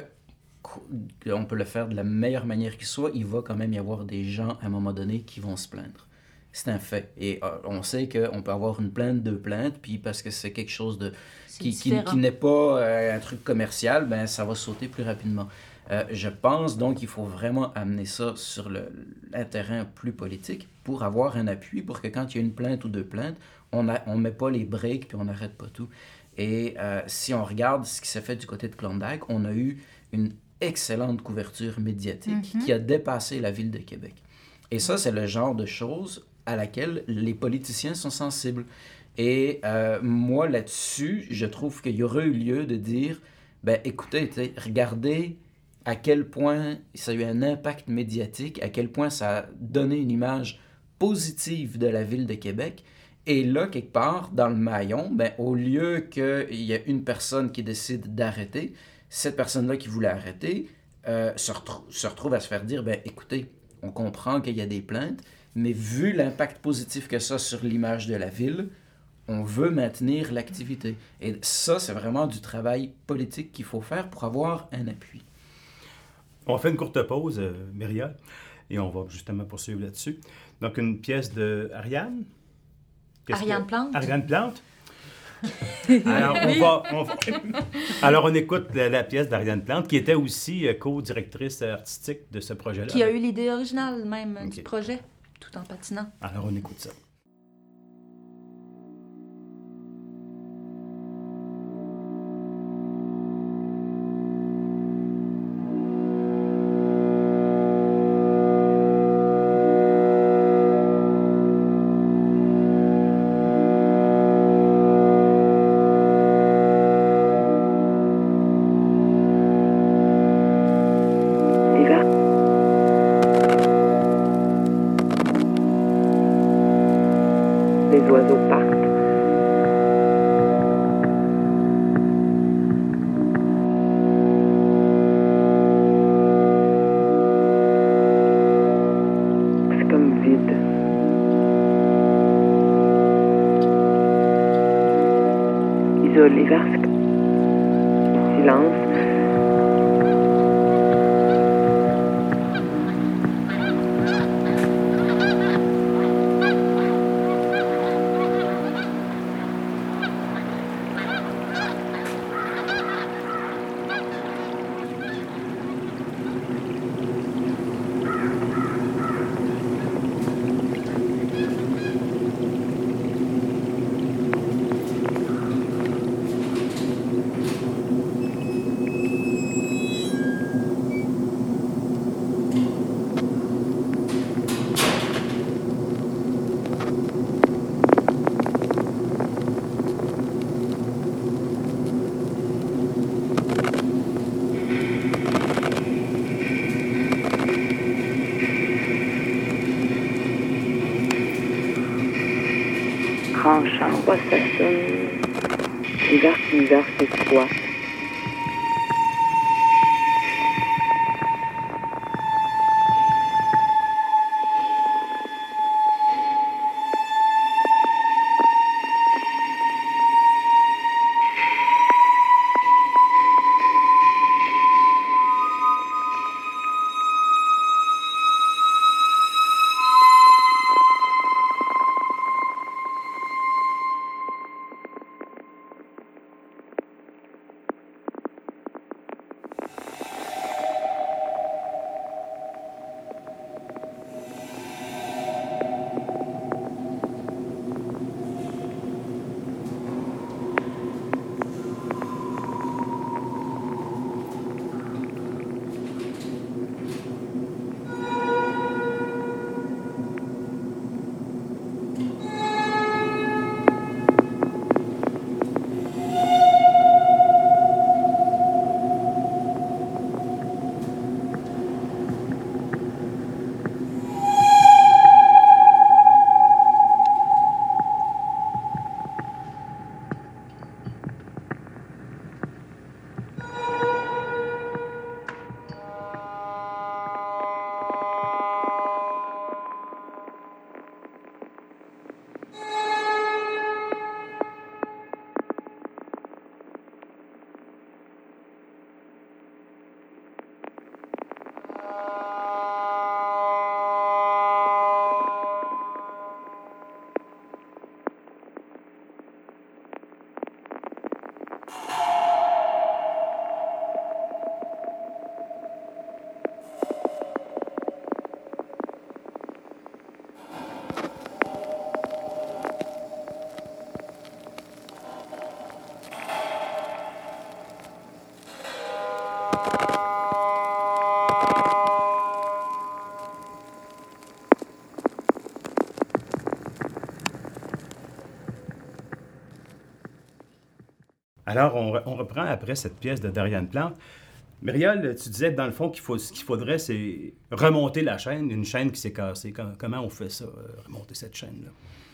[SPEAKER 4] on peut le faire de la meilleure manière qui soit, il va quand même y avoir des gens, à un moment donné, qui vont se plaindre. C'est un fait. Et euh, on sait qu'on peut avoir une plainte, deux plaintes, puis parce que c'est quelque chose de qui, qui, qui n'est pas euh, un truc commercial, ben ça va sauter plus rapidement. Euh, je pense donc qu'il faut vraiment amener ça sur le, un terrain plus politique pour avoir un appui, pour que quand il y a une plainte ou deux plaintes, on ne met pas les breaks puis on n'arrête pas tout. Et euh, si on regarde ce qui s'est fait du côté de Klondike, on a eu une excellente couverture médiatique mm-hmm. qui a dépassé la ville de Québec. Et ça, c'est le genre de choses à laquelle les politiciens sont sensibles. Et euh, moi, là-dessus, je trouve qu'il y aurait eu lieu de dire, ben écoutez, regardez à quel point ça a eu un impact médiatique, à quel point ça a donné une image positive de la ville de Québec. Et là, quelque part, dans le maillon, ben, au lieu qu'il y ait une personne qui décide d'arrêter, cette personne-là qui voulait arrêter euh, se, retrou- se retrouve à se faire dire, ben écoutez, on comprend qu'il y a des plaintes, mais vu l'impact positif que ça a sur l'image de la ville, on veut maintenir l'activité. Et ça, c'est vraiment du travail politique qu'il faut faire pour avoir un appui.
[SPEAKER 2] On fait une courte pause, euh, Myriam, et on va justement poursuivre là-dessus. Donc, une pièce de Ariane. Qu'est-ce
[SPEAKER 3] Ariane
[SPEAKER 2] que...
[SPEAKER 3] Plante.
[SPEAKER 2] Ariane Plante. Alors, on va, on va... Alors, on écoute la, la pièce d'Ariane Plante, qui était aussi euh, co-directrice artistique de ce projet-là.
[SPEAKER 3] Qui a eu l'idée originale même okay. du projet, tout en patinant.
[SPEAKER 2] Alors, on écoute ça.
[SPEAKER 9] tranchant, pas ça sonne. Univers, univers, c'est quoi?
[SPEAKER 2] Alors, on, on reprend après cette pièce de Dorian Plante. Myriole, tu disais que dans le fond, qu'il faut, ce qu'il faudrait, c'est remonter la chaîne, une chaîne qui s'est cassée. Comment on fait ça, remonter cette chaîne-là?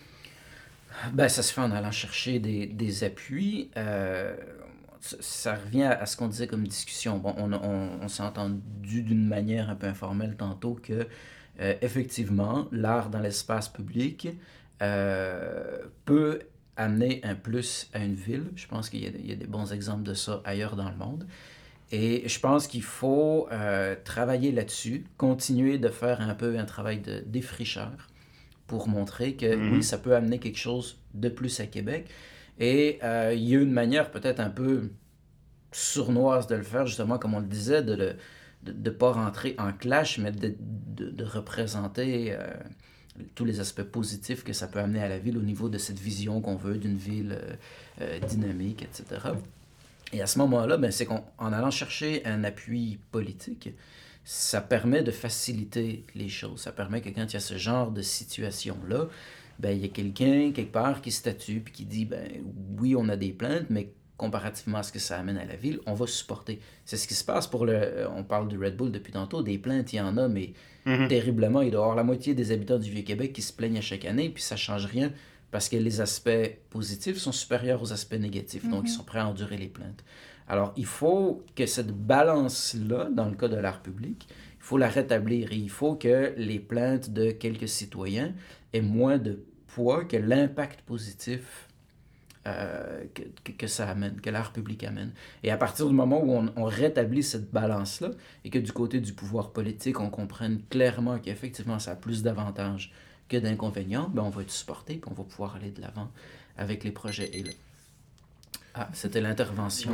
[SPEAKER 4] Ben, ça se fait en allant chercher des, des appuis. Euh, ça revient à ce qu'on disait comme discussion. Bon, on, on, on s'est entendu d'une manière un peu informelle tantôt que, euh, effectivement, l'art dans l'espace public euh, peut amener un plus à une ville. Je pense qu'il y a, il y a des bons exemples de ça ailleurs dans le monde. Et je pense qu'il faut euh, travailler là-dessus, continuer de faire un peu un travail de défricheur pour montrer que mm-hmm. oui, ça peut amener quelque chose de plus à Québec. Et euh, il y a une manière peut-être un peu sournoise de le faire, justement, comme on le disait, de ne de, de pas rentrer en clash, mais de, de, de représenter euh, tous les aspects positifs que ça peut amener à la ville au niveau de cette vision qu'on veut d'une ville euh, euh, dynamique, et cetera. Et à ce moment-là, ben, c'est qu'en allant chercher un appui politique, ça permet de faciliter les choses. Ça permet que quand il y a ce genre de situation-là, ben, il y a quelqu'un, quelque part, qui statue puis qui dit, ben, oui, on a des plaintes, mais comparativement à ce que ça amène à la ville, on va supporter. C'est ce qui se passe pour le... On parle du Red Bull depuis tantôt, des plaintes, il y en a, mais mm-hmm. terriblement. Il doit y avoir la moitié des habitants du Vieux-Québec qui se plaignent à chaque année, puis ça ne change rien parce que les aspects positifs sont supérieurs aux aspects négatifs, mm-hmm. donc ils sont prêts à endurer les plaintes. Alors, il faut que cette balance-là, dans le cas de l'art public, il faut la rétablir et il faut que les plaintes de quelques citoyens aient moins de poids que l'impact positif euh, que, que, que ça amène, que l'art public amène. Et à partir du moment où on, on rétablit cette balance-là et que du côté du pouvoir politique, on comprenne clairement qu'effectivement, ça a plus d'avantages que d'inconvénients, ben on va être supporté et on va pouvoir aller de l'avant avec les projets. Et là, ah, c'était l'intervention.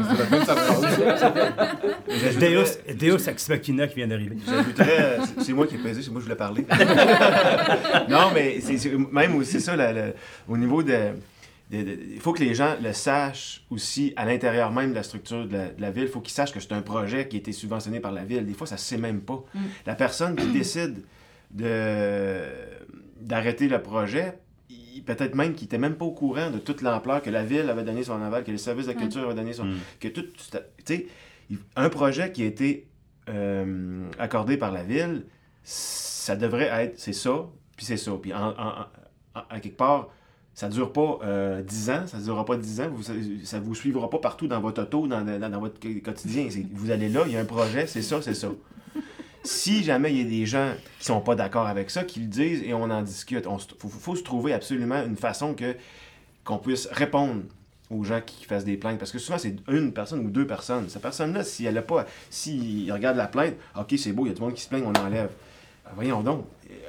[SPEAKER 2] Deus, Deus Ex Machina qui vient d'arriver.
[SPEAKER 8] J'ajouterais, c'est, c'est moi qui ai pesé, c'est moi qui voulais parler. Non, mais c'est, c'est, même aussi c'est ça, la, la, au niveau de... Il faut que les gens le sachent aussi à l'intérieur même de la structure de la, de la ville. Il faut qu'ils sachent que c'est un projet qui a été subventionné par la ville. Des fois, ça ne se sait même pas. Mm. La personne qui décide de, d'arrêter le projet, il, peut-être même qu'il n'était même pas au courant de toute l'ampleur que la ville avait donné son aval, que les services de la culture mm. avaient donné son... Mm. Que tout, tu sais, un projet qui a été euh, accordé par la ville, ça devrait être... C'est ça, puis c'est ça. Puis en, en, en, à quelque part... Ça ne dure pas euh, dix ans, ça ne durera pas dix ans, vous, ça ne vous suivra pas partout dans votre auto, dans, dans, dans votre quotidien. C'est, vous allez là, il y a un projet, c'est ça, c'est ça. Si jamais il y a des gens qui sont pas d'accord avec ça, qui le disent et on en discute, il faut, faut se trouver absolument une façon que, qu'on puisse répondre aux gens qui fassent des plaintes. Parce que souvent, c'est une personne ou deux personnes. Cette personne-là, si elle a pas, s'il regarde la plainte, OK, c'est beau, il y a du monde qui se plaint, on enlève. Voyons donc.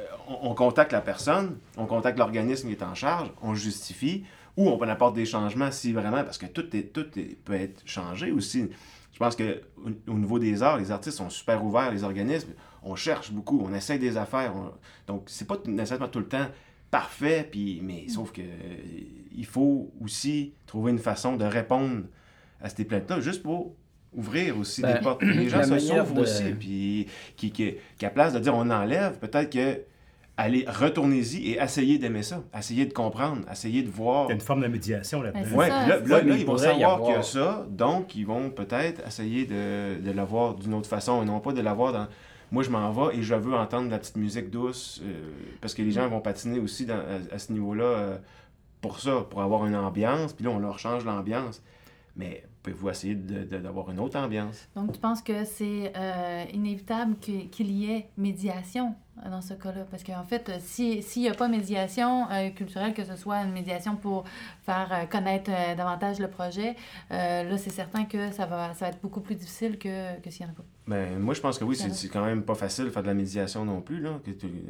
[SPEAKER 8] On contacte la personne, on contacte l'organisme qui est en charge, on justifie, ou on apporte des changements si vraiment, parce que tout, est, tout est, peut être changé aussi. Je pense qu'au au niveau des arts, les artistes sont super ouverts, les organismes, on cherche beaucoup, on essaie des affaires. On, donc, c'est pas nécessairement tout le temps parfait, puis, mais sauf que euh, il faut aussi trouver une façon de répondre à ces plaintes-là, juste pour ouvrir aussi ben, des portes. Les gens se sauvent de... aussi, puis qui, qui, qui, à place de dire on enlève, peut-être que allez, retournez-y et essayez d'aimer ça. Essayez de comprendre, essayez de voir.
[SPEAKER 2] Il y a une forme de médiation là-dedans.
[SPEAKER 8] Oui, là, là, là, là ils vont savoir qu'il y a ça, donc ils vont peut-être essayer de, de l'avoir d'une autre façon et non pas de l'avoir dans... Moi, je m'en vais et je veux entendre la petite musique douce euh, parce que les gens vont patiner aussi dans, à, à ce niveau-là euh, pour ça, pour avoir une ambiance. Puis là, on leur change l'ambiance. Mais pouvez-vous essayer de, de, d'avoir une autre ambiance?
[SPEAKER 6] Donc, tu penses que c'est euh, inévitable que, qu'il y ait médiation dans ce cas-là? Parce qu'en fait, si, s'il n'y a pas médiation euh, culturelle, que ce soit une médiation pour faire euh, connaître euh, davantage le projet, euh, là, c'est certain que ça va, ça va être beaucoup plus difficile que, que s'il n'y en a pas.
[SPEAKER 8] Ben, moi, je pense que oui, c'est, c'est quand même pas facile de faire de la médiation non plus. Là, que tu,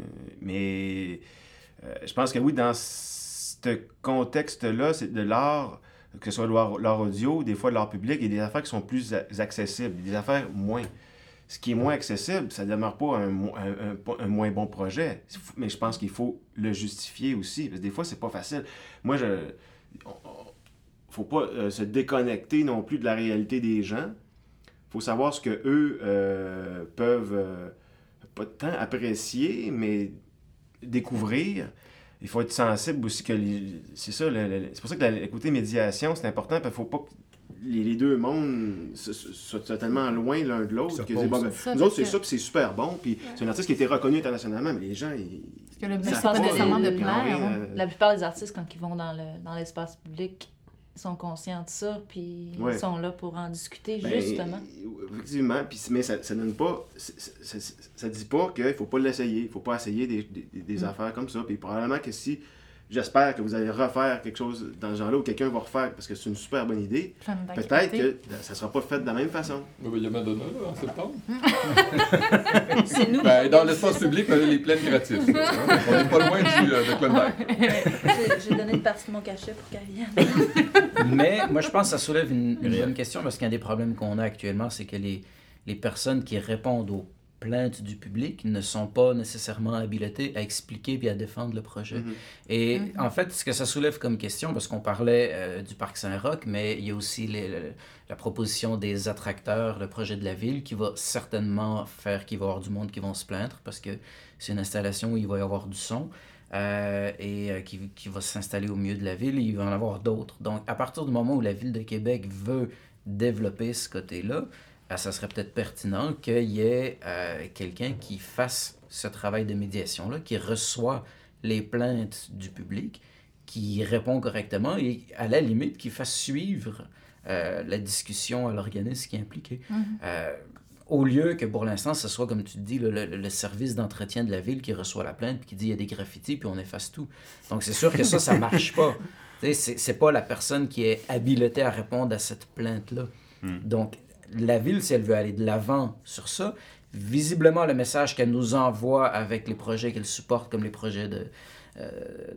[SPEAKER 8] mais euh, je pense que oui, dans ce contexte-là, c'est de l'art... que ce soit l'art, l'art audio, des fois l'art public, il y a des affaires qui sont plus accessibles, des affaires moins. Ce qui est moins accessible, ça ne demeure pas un, un, un, un moins bon projet, mais je pense qu'il faut le justifier aussi, parce que des fois, c'est pas facile. Moi, je... Il ne faut pas euh, se déconnecter non plus de la réalité des gens. Il faut savoir ce qu'eux euh, peuvent, euh, pas tant apprécier, mais découvrir. Il faut être sensible aussi que les, c'est ça, le, le, c'est pour ça que le côté médiation, c'est important, parce qu'il ne faut pas que les, les deux mondes soient tellement loin l'un de l'autre. Que bon, ben, ça, nous autres, c'est que... ça, puis c'est super bon, puis ouais. C'est un artiste qui a été reconnu internationalement, mais les gens, ils...
[SPEAKER 6] Parce que le but, c'est pas nécessairement de plaire.
[SPEAKER 3] Euh... La plupart des artistes, quand ils vont dans, le, dans l'espace public, sont conscients de ça, puis ouais. Ils sont là pour en discuter, ben, justement.
[SPEAKER 8] Effectivement, puis, mais ça ne donne pas... Ça ne dit pas qu'il ne faut pas l'essayer, il ne faut pas essayer des, des, des mm. affaires comme ça, puis probablement que si... J'espère que vous allez refaire quelque chose dans ce genre-là, ou quelqu'un va refaire, parce que c'est une super bonne idée. Peut-être que ça ne sera pas fait de la même façon.
[SPEAKER 5] Oui, il y a Madonna, là, en septembre.
[SPEAKER 3] C'est nous.
[SPEAKER 5] Ben, dans l'espace public, ben, les plaines gratis. Hein? On n'est pas loin du, euh, de Klondike.
[SPEAKER 3] J'ai, j'ai donné une partie de mon cachet pour qu'elle vienne.
[SPEAKER 4] Mais moi, je pense que ça soulève une, une bonne question, parce qu'un des problèmes qu'on a actuellement, c'est que les, les personnes qui répondent aux plaintes du public ne sont pas nécessairement habilitées à expliquer puis à défendre le projet. Mm-hmm. Et mm-hmm. en fait, ce que ça soulève comme question, parce qu'on parlait euh, du Parc Saint-Roch, mais il y a aussi les, le, la proposition des attracteurs, le projet de la ville, qui va certainement faire qu'il va y avoir du monde qui vont se plaindre, parce que c'est une installation où il va y avoir du son, euh, et euh, qui, qui va s'installer au milieu de la ville, et il va en avoir d'autres. Donc, à partir du moment où la Ville de Québec veut développer ce côté-là, ça serait peut-être pertinent qu'il y ait euh, quelqu'un qui fasse ce travail de médiation-là, qui reçoit les plaintes du public, qui répond correctement et, à la limite, qui fasse suivre euh, la discussion à l'organisme qui est impliqué. Mm-hmm. Euh, au lieu que, pour l'instant, ce soit, comme tu dis, le, le, le service d'entretien de la ville qui reçoit la plainte, puis qui dit il y a des graffitis, puis on efface tout. Donc, c'est sûr que ça, ça ne marche pas. C'est, c'est pas la personne qui est habilitée à répondre à cette plainte-là. Mm. Donc, la ville, si elle veut aller de l'avant sur ça, visiblement, le message qu'elle nous envoie avec les projets qu'elle supporte, comme les projets de, euh,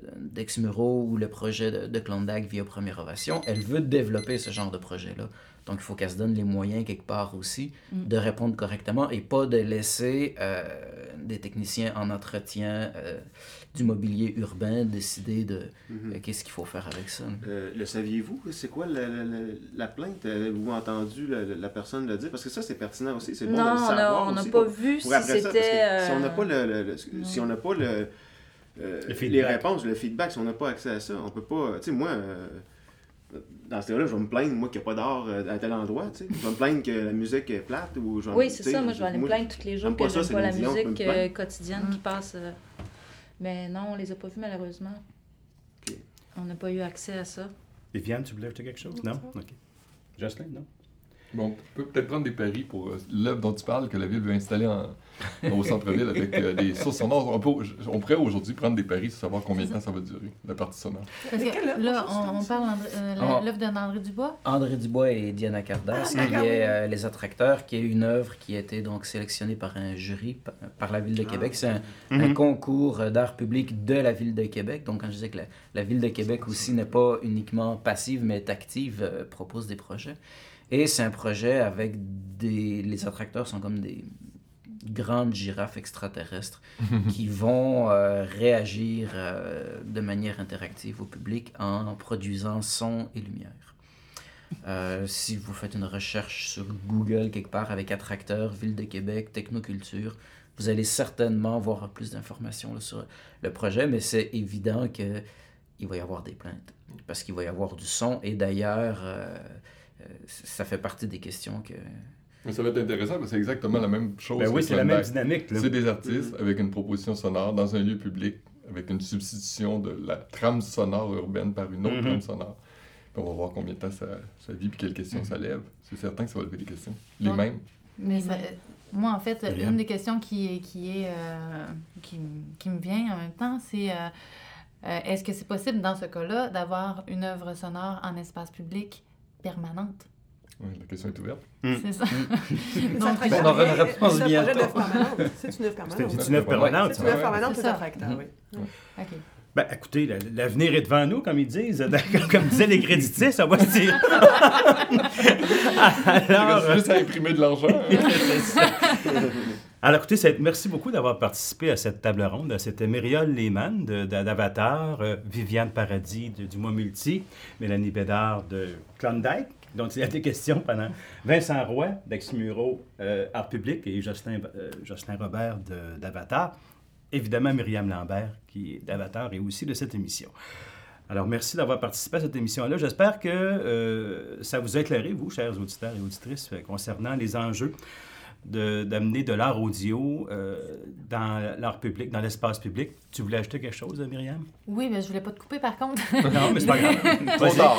[SPEAKER 4] d'Exmuro ou le projet de, de Klondike via Première Ovation, elle veut développer ce genre de projet-là. Donc, il faut qu'elle se donne les moyens, quelque part aussi, mm. de répondre correctement et pas de laisser euh, des techniciens en entretien euh, du mobilier urbain décider de mm-hmm. euh, qu'est-ce qu'il faut faire avec ça.
[SPEAKER 8] Euh, le saviez-vous? C'est quoi la, la, la, la plainte? Avez-vous entendu la, la personne le dire? Parce que ça, c'est pertinent aussi. C'est bon
[SPEAKER 3] non,
[SPEAKER 8] de le savoir
[SPEAKER 3] on n'a
[SPEAKER 8] aussi
[SPEAKER 3] pas
[SPEAKER 8] pour,
[SPEAKER 3] vu
[SPEAKER 8] pour
[SPEAKER 3] si c'était...
[SPEAKER 8] Ça, si on n'a pas, le, le, le, si on n'a pas le, euh, le les réponses, le feedback, si on n'a pas accès à ça, on peut pas... Tu sais, moi... Euh, dans ce cas-là, je vais me plaindre, moi, qu'il n'y a pas d'art à tel endroit, tu sais. Je vais me plaindre que la musique est plate ou... Genre,
[SPEAKER 3] oui, c'est ça. Moi, je vais aller me plaindre tous les jours que j'aime pas la musique euh, quotidienne
[SPEAKER 6] mm.
[SPEAKER 3] qui passe. Euh... Mais non, on les a pas vus, malheureusement.
[SPEAKER 8] OK.
[SPEAKER 3] on n'a pas eu accès à ça.
[SPEAKER 2] Viviane, tu voulais ajouter quelque chose? Non? OK. Jocelyn, non?
[SPEAKER 5] Bon, on peut peut-être prendre des paris pour euh, l'œuvre dont tu parles, que la ville veut installer en, au centre-ville avec euh, des sources sonores. On, peut, on pourrait aujourd'hui prendre des paris sur savoir combien de temps ça va durer, la partie sonore.
[SPEAKER 6] Parce que là, on, on parle de euh, l'œuvre d'André Dubois.
[SPEAKER 4] André Dubois et Diana Cardas, ah, qui est euh, Les Attracteurs, qui est une œuvre qui a été donc sélectionnée par un jury, par, par la Ville de Québec. C'est un, mm-hmm. un concours d'art public de la Ville de Québec. Donc, quand je disais que la, la Ville de Québec aussi n'est pas uniquement passive, mais est active, euh, propose des projets. Et c'est un projet avec des... Les attracteurs sont comme des grandes girafes extraterrestres qui vont euh, réagir euh, de manière interactive au public en produisant son et lumière. Euh, si vous faites une recherche sur Google quelque part avec attracteurs, Ville de Québec, technoculture, vous allez certainement voir plus d'informations là, sur le projet, mais c'est évident qu'il va y avoir des plaintes parce qu'il va y avoir du son et d'ailleurs... Euh, ça fait partie des questions que...
[SPEAKER 5] Mais ça va être intéressant parce que c'est exactement la même chose.
[SPEAKER 2] Ben oui, c'est la même dynamique. Là.
[SPEAKER 5] C'est des artistes avec une proposition sonore dans un lieu public, avec une substitution de la trame sonore urbaine par une autre mm-hmm. trame sonore. Puis on va voir combien de temps ça, ça vit et quelles questions mm-hmm. ça lève. C'est certain que ça va lever des questions. Les ouais. mêmes.
[SPEAKER 6] Mais ça, moi, en fait, Rien. une des questions qui, qui, est, euh, qui, qui me vient en même temps, c'est... Euh, euh, est-ce que c'est possible, dans ce cas-là, d'avoir une œuvre sonore en espace public permanente?
[SPEAKER 5] Oui, la question est ouverte.
[SPEAKER 6] Mm. C'est ça.
[SPEAKER 7] Mm.
[SPEAKER 4] Donc, on aura une réponse bientôt.
[SPEAKER 7] C'est une œuvre permanente.
[SPEAKER 2] C'est une œuvre permanente.
[SPEAKER 7] C'est une œuvre permanente pour les attracteurs, oui.
[SPEAKER 5] Ouais.
[SPEAKER 6] OK.
[SPEAKER 2] Ben, écoutez, l'avenir est devant nous, comme ils disent. Comme disaient les créditistes, ça va se dire.
[SPEAKER 5] Alors, il reste juste à imprimer de l'argent.
[SPEAKER 2] Alors, écoutez, c'est, merci beaucoup d'avoir participé à cette table ronde. C'était Myriole Lehmann de, de, d'Avatar, euh, Viviane Paradis de, du Mois Multi, Mélanie Bédard de Klondike, dont il y a des questions pendant Vincent Roy d'Exmuro euh, Art Public et Jocelyn, euh, Jocelyn Robert de, d'Avatar. Évidemment, Myriam Lambert, qui est d'Avatar et aussi de cette émission. Alors, merci d'avoir participé à cette émission-là. J'espère que euh, ça vous a éclairé, vous, chers auditeurs et auditrices, concernant les enjeux De, d'amener de l'art audio euh, dans l'art public, dans l'espace public. Tu voulais ajouter quelque chose, Myriam?
[SPEAKER 6] Oui, mais je voulais pas te couper, par contre.
[SPEAKER 2] Non, mais c'est pas grave.
[SPEAKER 5] Trop tard.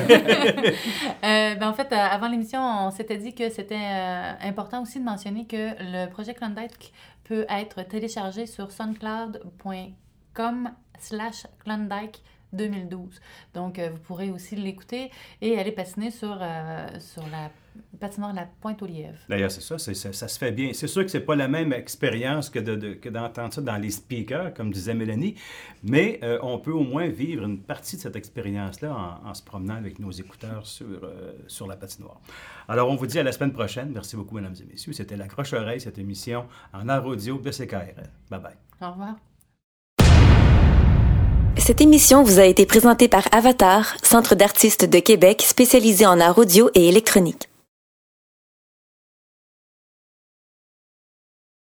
[SPEAKER 6] euh, ben, en fait, euh, avant l'émission, on s'était dit que c'était euh, important aussi de mentionner que le projet Klondike peut être téléchargé sur soundcloud point com slash Klondike deux mille douze. Donc, euh, vous pourrez aussi l'écouter et aller patiner sur, euh, sur la patinoire de la Pointe-aux-Lièvres.
[SPEAKER 2] D'ailleurs, c'est ça, c'est, ça, ça se fait bien. C'est sûr que c'est pas la même expérience que, de, de, que d'entendre ça dans les speakers, comme disait Mélanie, mais euh, on peut au moins vivre une partie de cette expérience-là en, en se promenant avec nos écouteurs sur, euh, sur la patinoire. Alors, on vous dit à la semaine prochaine. Merci beaucoup, mesdames et messieurs. C'était La Croche-Oreille, cette émission en art audio de C K R L. Bye-bye.
[SPEAKER 6] Au revoir.
[SPEAKER 1] Cette émission vous a été présentée par Avatar, Centre d'artistes de Québec spécialisé en art audio et électronique.